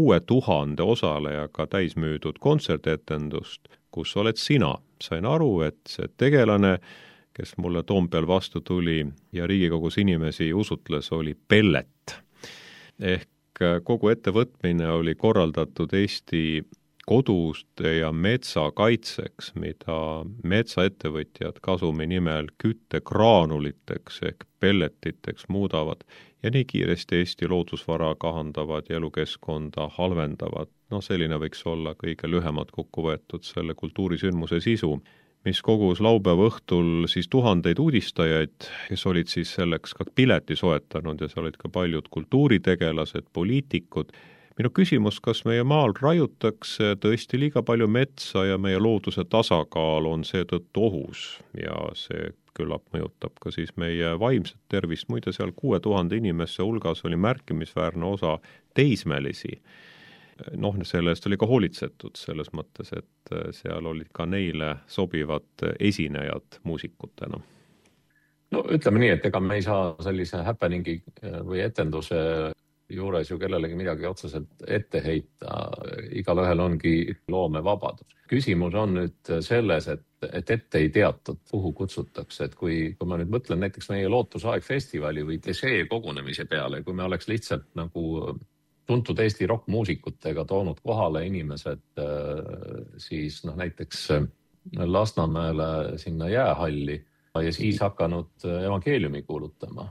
6000 osalejaga täismüüdud kontsertetendust, kus oled sina. Sain aru, et see tegelane, kes mulle Toompeal vastu tuli ja Riigikogus inimesi usutles, oli Pellet. Ehk kogu ettevõtmine oli korraldatud Eesti koduste ja metsa kaitseks, mida metsaettevõtjad kasumi nimel küttegraanuliteks ehk pelletiteks muudavad ja nii kiiresti Eesti loodusvara kahandavad ja elukeskkonda halvendavad. Selline võiks olla kõige lühemalt kokku võetud selle kultuurisündmuse sisu, mis kogus laupäeva õhtul siis tuhandeid uudistajaid, kes olid siis selleks ka pileti soetanud ja seal olid ka paljud kultuuritegelased, poliitikud. Minu küsimus, kas meie maal raiutakse tõesti liiga palju metsa ja meie looduse tasakaal on seetõttu ohus ja see küllap mõjutab ka siis meie vaimset tervist. Muide, seal 6000 inimesse hulgas oli märkimisväärne osa teismelisi. Selle eest oli ka hoolitsetud selles mõttes, et seal olid ka neile sobivad esinejad muusikutena. Ütleme nii, et ega me ei saa sellise happeningi või etenduse juures ju kellelegi midagi otseselt ette heita. Igalühel ongi loomevabadus. Küsimus on nüüd selles, et ette ei teatud, kuhu kutsutakse. Et kui ma nüüd mõtlen näiteks meie Lootusaeg festivali või Desee kogunemise peale, kui me oleks lihtsalt nagu tuntud Eesti rockmuusikutega toonud kohale inimesed siis näiteks Lasnamäele sinna jäähalli ja siis hakanud evangeeliumi kuulutama.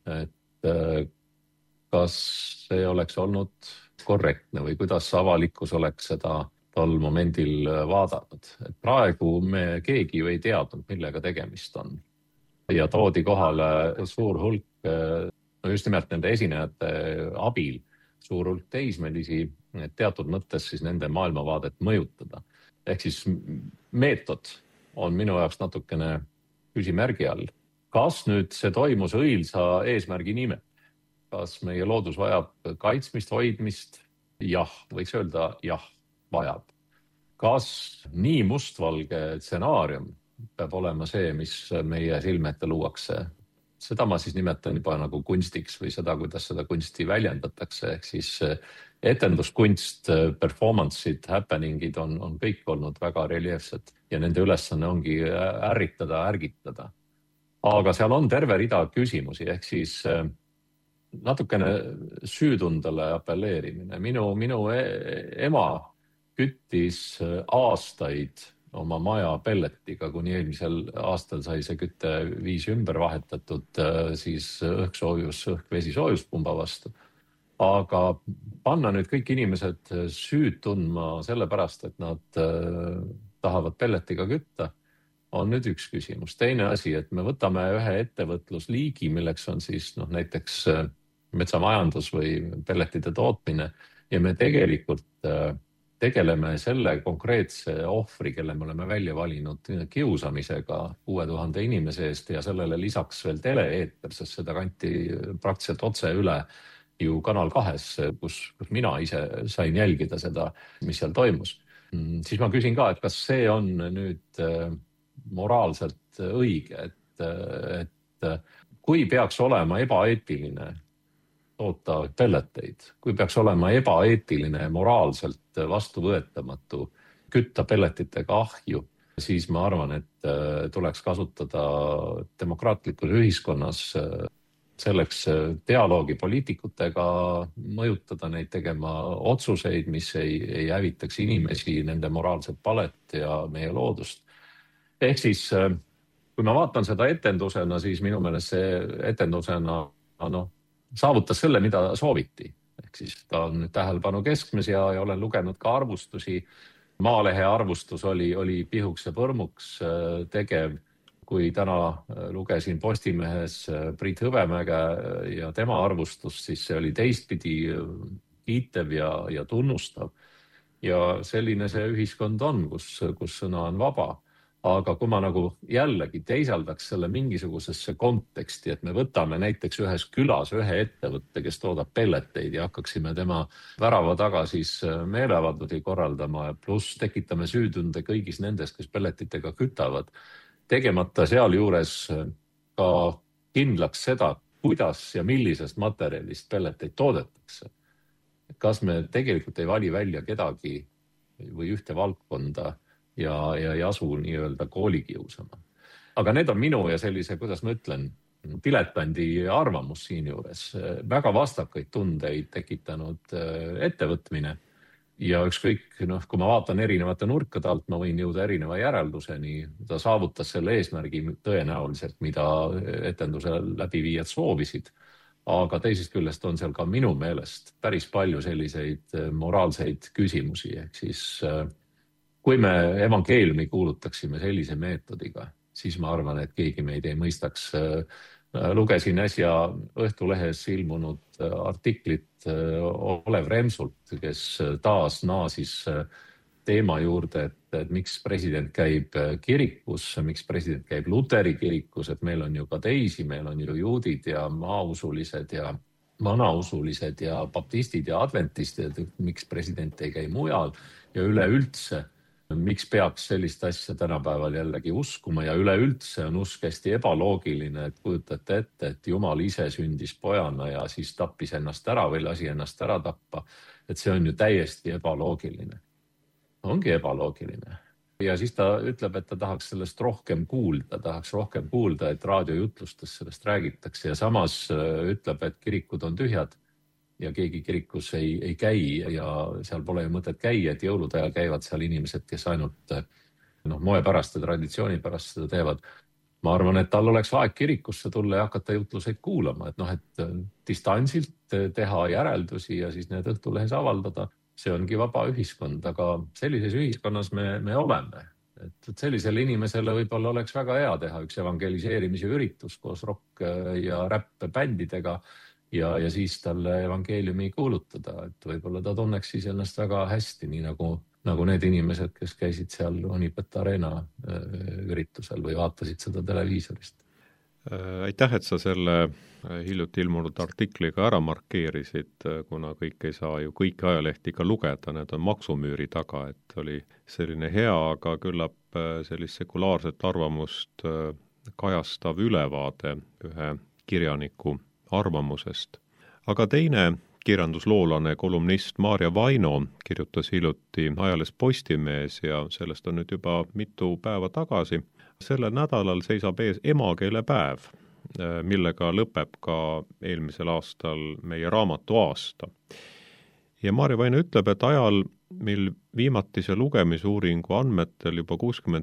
Et kas see oleks olnud korrektne või kuidas avalikkus oleks seda tol momendil vaadanud. Et praegu me keegi ju ei teadnud, millega tegemist on. Ja toodi kohale suur hulk, just nimelt nende esinejate abil, suur hulk teismelisi, et teatud mõttes siis nende maailmavaadet mõjutada. Ehk siis meetod on minu jaoks natukene küsimärgi all. Kas nüüd see toimus õilsa eesmärgi nimel? Kas meie loodus vajab kaitsmist, hoidmist? Jah, võiks öelda jah, vajab. Kas nii mustvalge stsenaarium peab olema see, mis meie silme ette luuakse? Seda ma siis nimetan juba nagu kunstiks või seda, kuidas seda kunsti väljendatakse. Ehk siis etenduskunst, performance'id, happeningid on kõik olnud väga reljeefsed ja nende ülesanne ongi ärritada, ärgitada. Aga seal on terve rida küsimusi, ehk siis natukene süütundele apelleerimine. Minu ema küttis aastaid oma maja pelletiga, kuni eelmisel aastal sai see kütteviis ümber vahetatud siis õhk-vesi-soojuspumba vastu. Aga panna nüüd kõik inimesed süüd tundma sellepärast, et nad tahavad pelletiga kütta, on nüüd üks küsimus. Teine asi, et me võtame ühe ettevõtlusliigi, milleks on siis näiteks metsamajandus või pelletite tootmine ja me tegelikult tegeleme selle konkreetse ohvri, kelle me oleme välja valinud kiusamisega 6000 inimese eest ja sellele lisaks veel tele-eeter, sest seda kanti praktiliselt otse üle ju Kanal 2, kus mina ise sain jälgida seda, mis seal toimus. Siis ma küsin ka, et kas see on nüüd moraalselt õige, et kui peaks olema ebaeetiline toota pelleteid, kui peaks olema ebaeetiline, moraalselt vastuvõetamatu kütta pelletitega ahju, siis ma arvan, et tuleks kasutada demokraatlikus ühiskonnas selleks dialoogi poliitikutega, mõjutada neid tegema otsuseid, mis ei hävitaks inimesi, nende moraalset palet ja meie loodust. Ehk siis, kui ma vaatan seda etendusena, siis minu meelest see etendusena saavutas selle, mida sooviti. Ehk siis ta on tähelepanu keskmes ja olen lugenud ka arvustusi. Maalehe arvustus oli pihuks ja põrmuks tegev. Kui täna lugesin Postimehes Priit Hõbemäge ja tema arvustus, siis see oli teistpidi kiitev ja tunnustav. Ja selline see ühiskond on, kus sõna on vaba. Aga kui ma jällegi teisaldaks selle mingisugusesse konteksti, et me võtame näiteks ühes külas ühe ettevõtte, kes toodab pelleteid ja hakkaksime tema värava taga siis meeleavaldusi korraldama ja pluss tekitame süütunde kõigis nendes, kes pelletitega kütavad, tegemata sealjuures ka kindlaks seda, kuidas ja millisest materjalist pelleteid toodetakse. Kas me tegelikult ei vali välja kedagi või ühte valdkonda ja ei asu nii-öelda koolikiusama. Aga need on minu ja sellise, kuidas ma ütlen, diletandi arvamus siin juures. Väga vastakaid tundeid tekitanud ettevõtmine. ja ükskõik, kui ma vaatan erinevate nurkade alt, ma võin jõuda erineva järelduseni. Ta saavutas selle eesmärgi tõenäoliselt, mida etenduse läbiviijad soovisid. Aga teisest küljest on seal ka minu meelest päris palju selliseid moraalseid küsimusi. Ehk siis, kui me evangeeliumi kuulutaksime sellise meetodiga, siis ma arvan, et keegi meid ei mõistaks. Lugesin äsja Õhtulehes ilmunud artiklit Olev Remsult, kes taas naasis teema juurde, et miks president käib kirikus, miks president käib Luteri kirikus, et meil on ju ka teisi, meil on ju juudid ja maausulised ja vanausulised ja baptistid ja adventistid, et miks president ei käi mujal ja üleüldse, miks peaks sellist asja tänapäeval jällegi uskuma ja üleüldse on usk hästi ebaloogiline, et kujutate ette, et Jumal ise sündis pojana ja siis tappis ennast ära või lasi ennast ära tappa, et see on ju täiesti ebaloogiline. Ongi ebaloogiline. Ja siis ta ütleb, et ta tahaks sellest rohkem kuulda, et raadiojutlustest sellest räägitakse ja samas ütleb, et kirikud on tühjad ja keegi kirikus ei käi ja seal pole ju mõtet käia, et jõulude ajal käivad seal inimesed, kes ainult moe pärast ja traditsiooni pärast seda teevad. Ma arvan, et tal oleks aeg kirikusse tulla ja hakata jutluseid kuulama, et distantsilt teha järeldusi ja siis need Õhtulehes avaldada. See ongi vaba ühiskond, aga sellises ühiskonnas me oleme. Et sellisele inimesele võib-olla oleks väga hea teha üks evangeliseerimise üritus koos rock- ja räpp-bändidega ja siis talle evangeeliumi kuulutada. Et võib-olla ta tunneks siis ennast väga hästi, nii nagu need inimesed, kes käisid seal Unibet Arena üritusel või vaatasid seda televiisorist. Aitäh, et sa selle hiljuti ilmunud artikliga ära markeerisid, kuna kõik ei saa ju kõiki ajalehti ka lugeda, need on maksumüüri taga, et oli selline hea, aga küllap sellist sekulaarset arvamust kajastav ülevaade ühe kirjaniku arvamusest. Aga teine kirjandusloolane, kolumnist Maarja Vaino kirjutas hiljuti ajalehes Postimees ja sellest on nüüd juba mitu päeva tagasi. Sellel nädalal seisab ees emakeelepäev, millega lõpeb ka eelmisel aastal meie raamatu aasta. Ja Maarja Vaino ütleb, et ajal, mil viimatise lugemisuuringu andmetel juba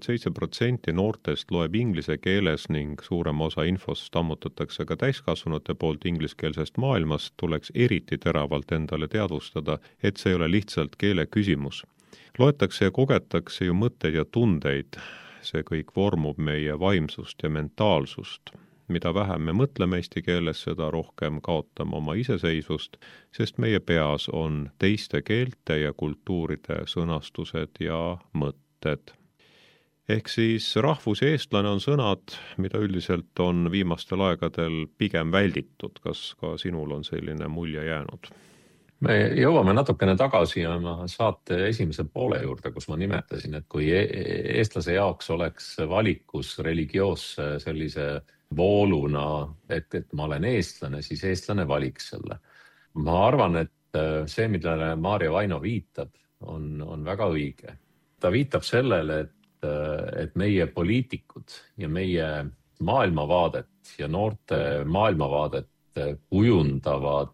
67% noortest loeb inglise keeles ning suurem osa infost ammutatakse ka täiskasvanute poolt ingliskeelsest maailmast, tuleks eriti teravalt endale teadvustada, et see ei ole lihtsalt keele küsimus. Loetakse ja kogetakse ju mõtteid ja tundeid, see kõik vormub meie vaimsust ja mentaalsust. Mida vähem me mõtleme eesti keeles, seda rohkem kaotame oma iseseisvust, sest meie peas on teiste keelte ja kultuuride sõnastused ja mõtted. Ehk siis rahvus ja eestlane on sõnad, mida üldiselt on viimastel aegadel pigem välditud. Kas ka sinul on selline mulje jäänud? Me jõuame natukene tagasi oma saate esimese poole juurde, kus ma nimetasin, et kui eestlase jaoks oleks valikus religioosse sellise vooluna, et ma olen eestlane, siis eestlane valiks selle. Ma arvan, et see, millele Maarja Vaino viitab, on väga õige. Ta viitab sellele, et meie poliitikud ja meie maailmavaadet ja noorte maailmavaadet kujundavad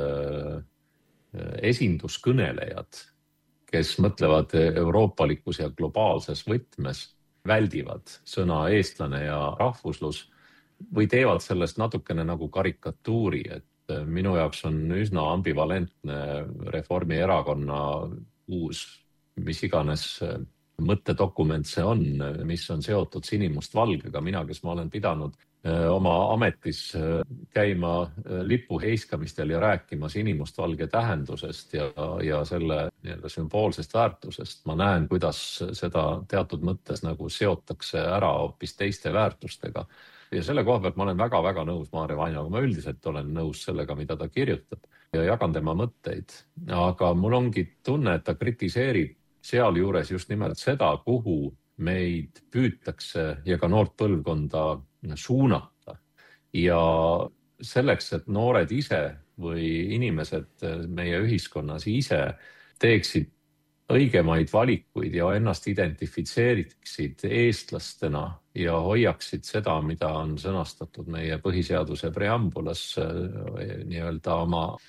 esinduskõnelejad, kes mõtlevad euroopalikus ja globaalses võtmes, väldivad sõna eestlane ja rahvuslus või teevad sellest natukene nagu karikatuuri, et minu jaoks on üsna ambivalentne Reformierakonna uus, mis iganes mõttedokument see on, mis on seotud sinimustvalgega. Mina, kes ma olen pidanud oma ametis käima lipu heiskamistel ja rääkima sinimustvalge tähendusest ja selle sümboolsest väärtusest. Ma näen, kuidas seda teatud mõttes nagu seotakse ära hoopis teiste väärtustega. Ja selle koha pealt ma olen väga-väga nõus Maarja Vainoga. Ma üldiselt olen nõus sellega, mida ta kirjutab ja jagan tema mõtteid. Aga mul ongi tunne, et ta kritiseerib sealjuures just nimelt seda, kuhu meid püütakse ja ka noort põlvkonda suunata. Ja selleks, et noored ise või inimesed meie ühiskonnas ise teeksid õigemaid valikuid ja ennast identifitseeriksid eestlastena ja hoiaksid seda, mida on sõnastatud meie põhiseaduse preambulas nii-öelda oma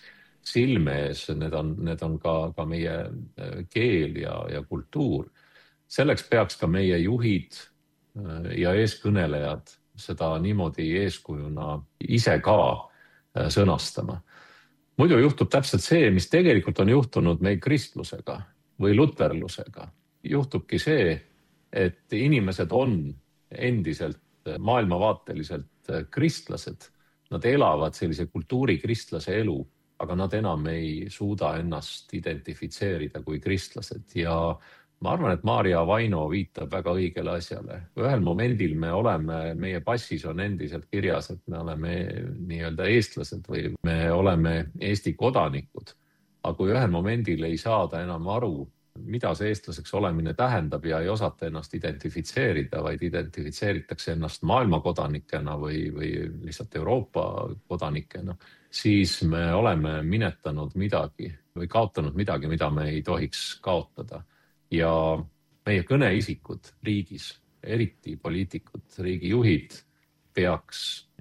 silme ees, need on ka meie keel ja kultuur. Selleks peaks ka meie juhid ja eeskõnelejad seda niimoodi eeskujuna ise ka sõnastama. Muidu juhtub täpselt see, mis tegelikult on juhtunud meil kristlusega või luterlusega. Juhtubki see, et inimesed on endiselt maailmavaateliselt kristlased. Nad elavad sellise kultuurikristlase elu, aga nad enam ei suuda ennast identifitseerida kui kristlased. Ja ma arvan, et Maarja Vaino viitab väga õigele asjale. Ühel momendil meie passis on endiselt kirjas, et me oleme nii-öelda eestlased või me oleme Eesti kodanikud. Aga kui ühel momendil ei saada enam aru, mida see eestlaseks olemine tähendab ja ei osata ennast identifitseerida, vaid identifitseeritakse ennast maailma kodanikena või lihtsalt Euroopa kodanikena, siis me oleme minetanud midagi või kaotanud midagi, mida me ei tohiks kaotada. Ja meie kõneisikud riigis, eriti poliitikud, riigijuhid peaks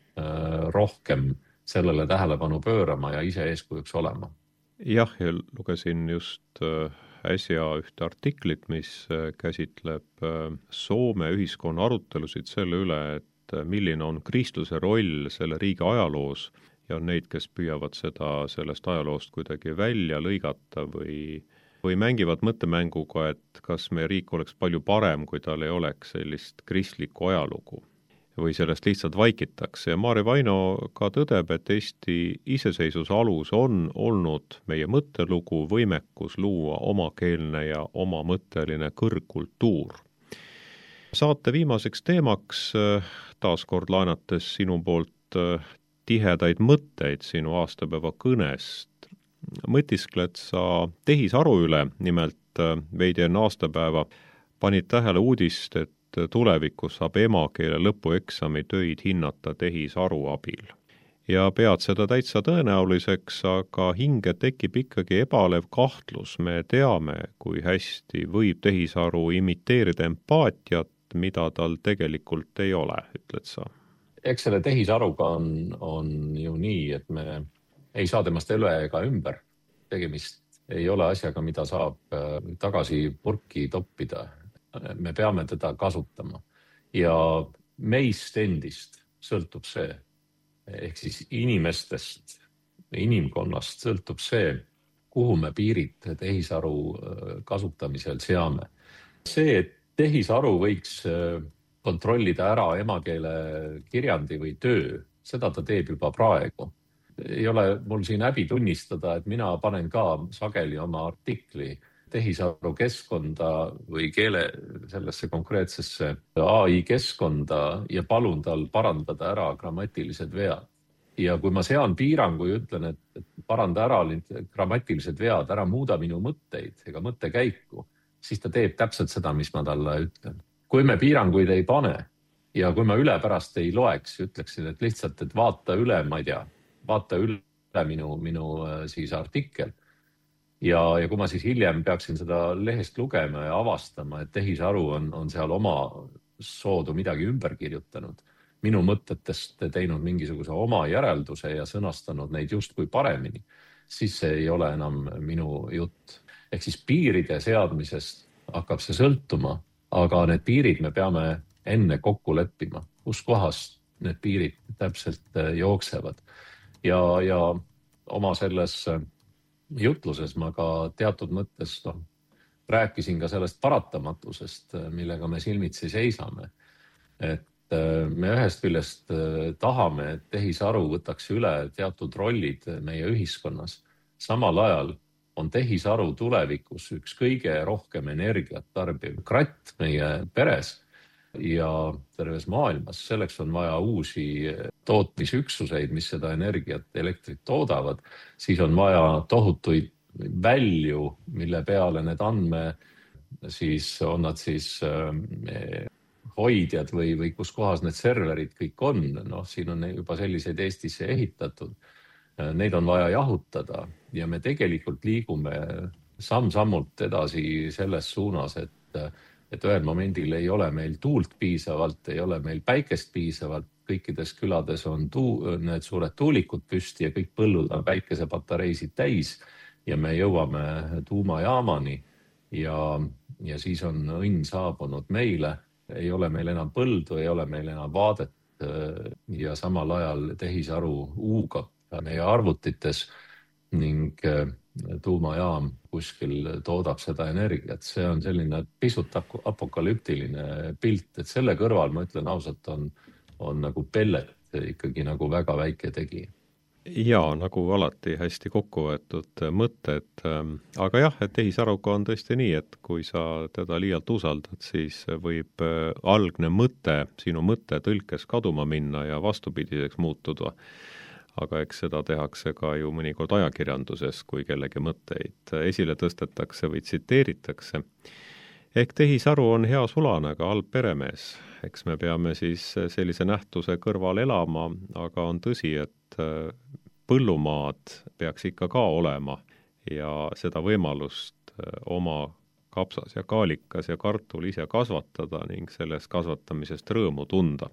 rohkem sellele tähelepanu pöörama ja ise eeskujuks olema. Jah, ja lugesin just äsja ühte artiklit, mis käsitleb Soome ühiskonna arutelusid selle üle, et milline on kristluse roll selle riigi ajaloos ja on neid, kes püüavad seda sellest ajaloost kuidagi välja lõigata või mängivad mõttemänguga, et kas meie riik oleks palju parem, kui tal ei oleks sellist kristlikku ajalugu või sellest lihtsalt vaikitakse. Ja Maarja Vaino ka tõdeb, et Eesti iseseisvuse alus on olnud meie mõttelugu, võimekus luua omakeelne ja omamõtteline kõrgkultuur. Saate viimaseks teemaks, taaskord laenates sinu poolt tihedaid mõtteid sinu aastapäeva kõnest, mõtiskled sa tehisaru üle, nimelt veidi enne aastapäeva panid tähele uudist, et tulevikus saab emakeele lõpueksami töid hinnata tehisaru abil. Ja pead seda täitsa tõenäoliseks, aga hinge tekib ikkagi ebalev kahtlus. Me teame, kui hästi võib tehisaru imiteerida empaatiat, mida tal tegelikult ei ole, ütled sa. Eks selle tehisaruga on ju nii, et me ei saa temast üle ega ümber. Tegemist ei ole asjaga, mida saab tagasi purki toppida. Me peame teda kasutama ja meist endist sõltub see, ehk siis inimestest, inimkonnast sõltub see, kuhu me piirid tehisaru kasutamisel seame. See, et tehisaru võiks kontrollida ära emakeele kirjandi või töö, seda ta teeb juba praegu. Ei ole mul siin häbi tunnistada, et mina panen ka sageli oma artikli tehisaru keskkonda või keele sellesse konkreetsesse AI keskkonda ja palun tal parandada ära grammatilised vead. Ja kui ma sean piirangu ja ütlen, et paranda ära grammatilised vead, ära muuda minu mõtteid ega mõttekäiku, siis ta teeb täpselt seda, mis ma talle ütlen. Kui me piiranguid ei pane ja kui ma üle pärast ei loeks, ütleksin, et lihtsalt, et vaata üle, ma ei tea, vaata üle minu siis artikkel. Ja kui ma siis hiljem peaksin seda lehest lugema ja avastama, et tehisaru on seal oma soodu midagi ümber kirjutanud, minu mõtetest teinud mingisuguse oma järelduse ja sõnastanud neid justkui paremini, siis see ei ole enam minu jutt. Ehk siis piiride seadmisest hakkab see sõltuma, aga need piirid me peame enne kokku leppima, kus kohas need piirid täpselt jooksevad. Ja oma selles jutluses ma ka teatud mõttes rääkisin ka sellest paratamatusest, millega me silmitsi seisame. Et me ühest küljest tahame, et tehisaru võtaks üle teatud rollid meie ühiskonnas. Samal ajal on tehisaru tulevikus üks kõige rohkem energiat tarbiv kratt meie peres ja terves maailmas. Selleks on vaja uusi tootmisüksuseid, mis seda energiat, elektrit toodavad. Siis on vaja tohutuid välju, mille peale need siis on nad siis hoidjad või kus kohas need serverid kõik on. Siin on juba selliseid Eestisse ehitatud. Neid on vaja jahutada ja me tegelikult liigume samm-sammult edasi selles suunas, et ühel momendil ei ole meil tuult piisavalt, ei ole meil päikest piisavalt, kõikides külades on need suured tuulikud püsti ja kõik põllud on päikesepatareisid täis ja me jõuame tuumajaamani ja siis on õnn saabunud meile, ei ole meil enam põldu, ei ole meil enam vaadet ja samal ajal tehisaru huugab meie arvutites ning tuumajaam kuskil toodab seda energiat. See on selline pisut apokalüptiline pilt, et selle kõrval, ma ütlen ausalt, on nagu pellet ikkagi nagu väga väike tegija. Jaa, nagu alati hästi kokku võetud mõtted, aga jah, et tehisaruga on tõesti nii, et kui sa teda liialt usaldad, siis võib algne mõte, sinu mõtte tõlkes kaduma minna ja vastupidiseks muutuda. Aga eks seda tehakse ka ju mõnikord ajakirjanduses, kui kellegi mõtteid esile tõstetakse või tsiteeritakse. Ehk tehisaru on hea sulane, aga halb peremees. Eks me peame siis sellise nähtuse kõrval elama, aga on tõsi, et põllumaad peaks ikka ka olema ja seda võimalust oma kapsas ja kaalikas ja kartul ise kasvatada ning sellest kasvatamisest rõõmu tunda.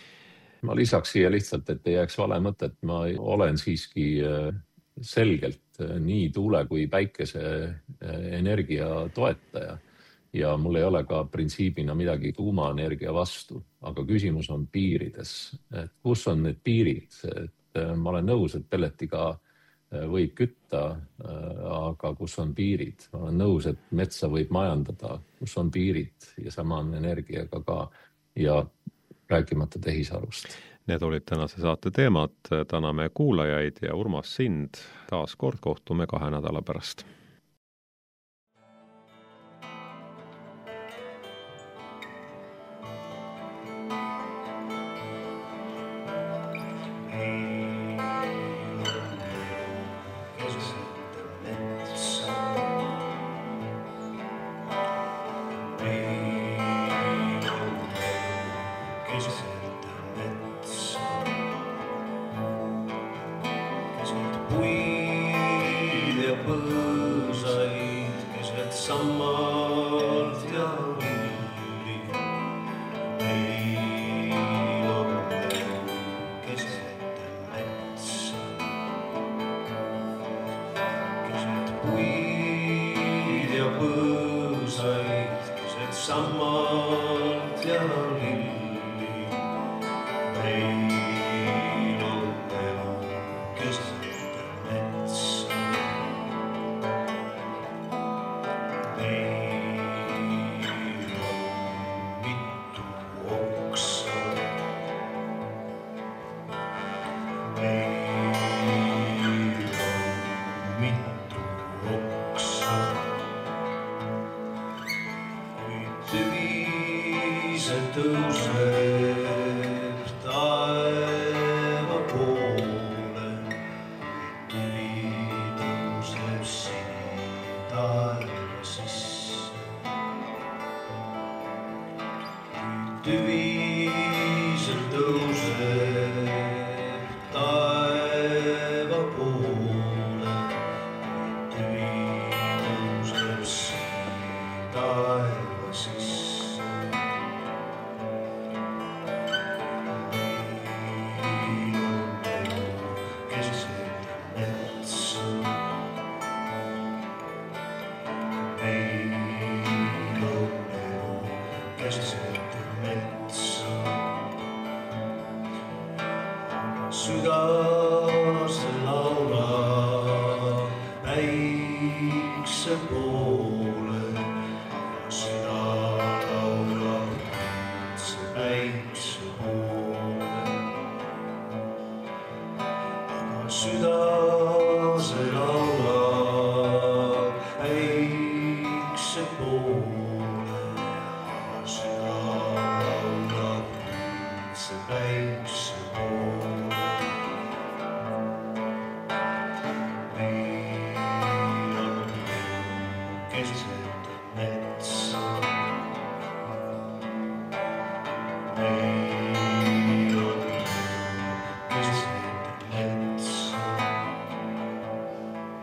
Ma lisaks siia lihtsalt, et ei jääks vale mõtet, ma olen siiski selgelt nii tuule kui päikese energia toetaja ja mul ei ole ka printsiibina midagi tuumaenergia vastu, aga küsimus on piirides. Et kus on need piirid? Ma olen nõus, et pelletiga võib kütta, aga kus on piirid? Ma olen nõus, et metsa võib majandada, kus on piirid ja sama on energiaga ka ja rääkimata tehisarust. Need olid tänase saate teemad. Täname kuulajaid ja Urmas, sind taas kord kohtume 2 nädala pärast.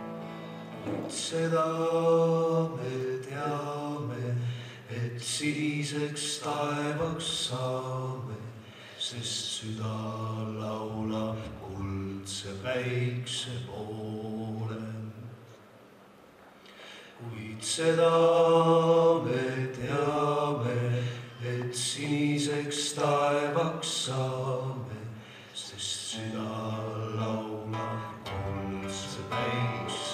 Seda me teame, et siin sest süda laulab kuldse päikse poole. Kuid seda me teame, et siniseks taevaks saame, sest süda laulab kuldse päikse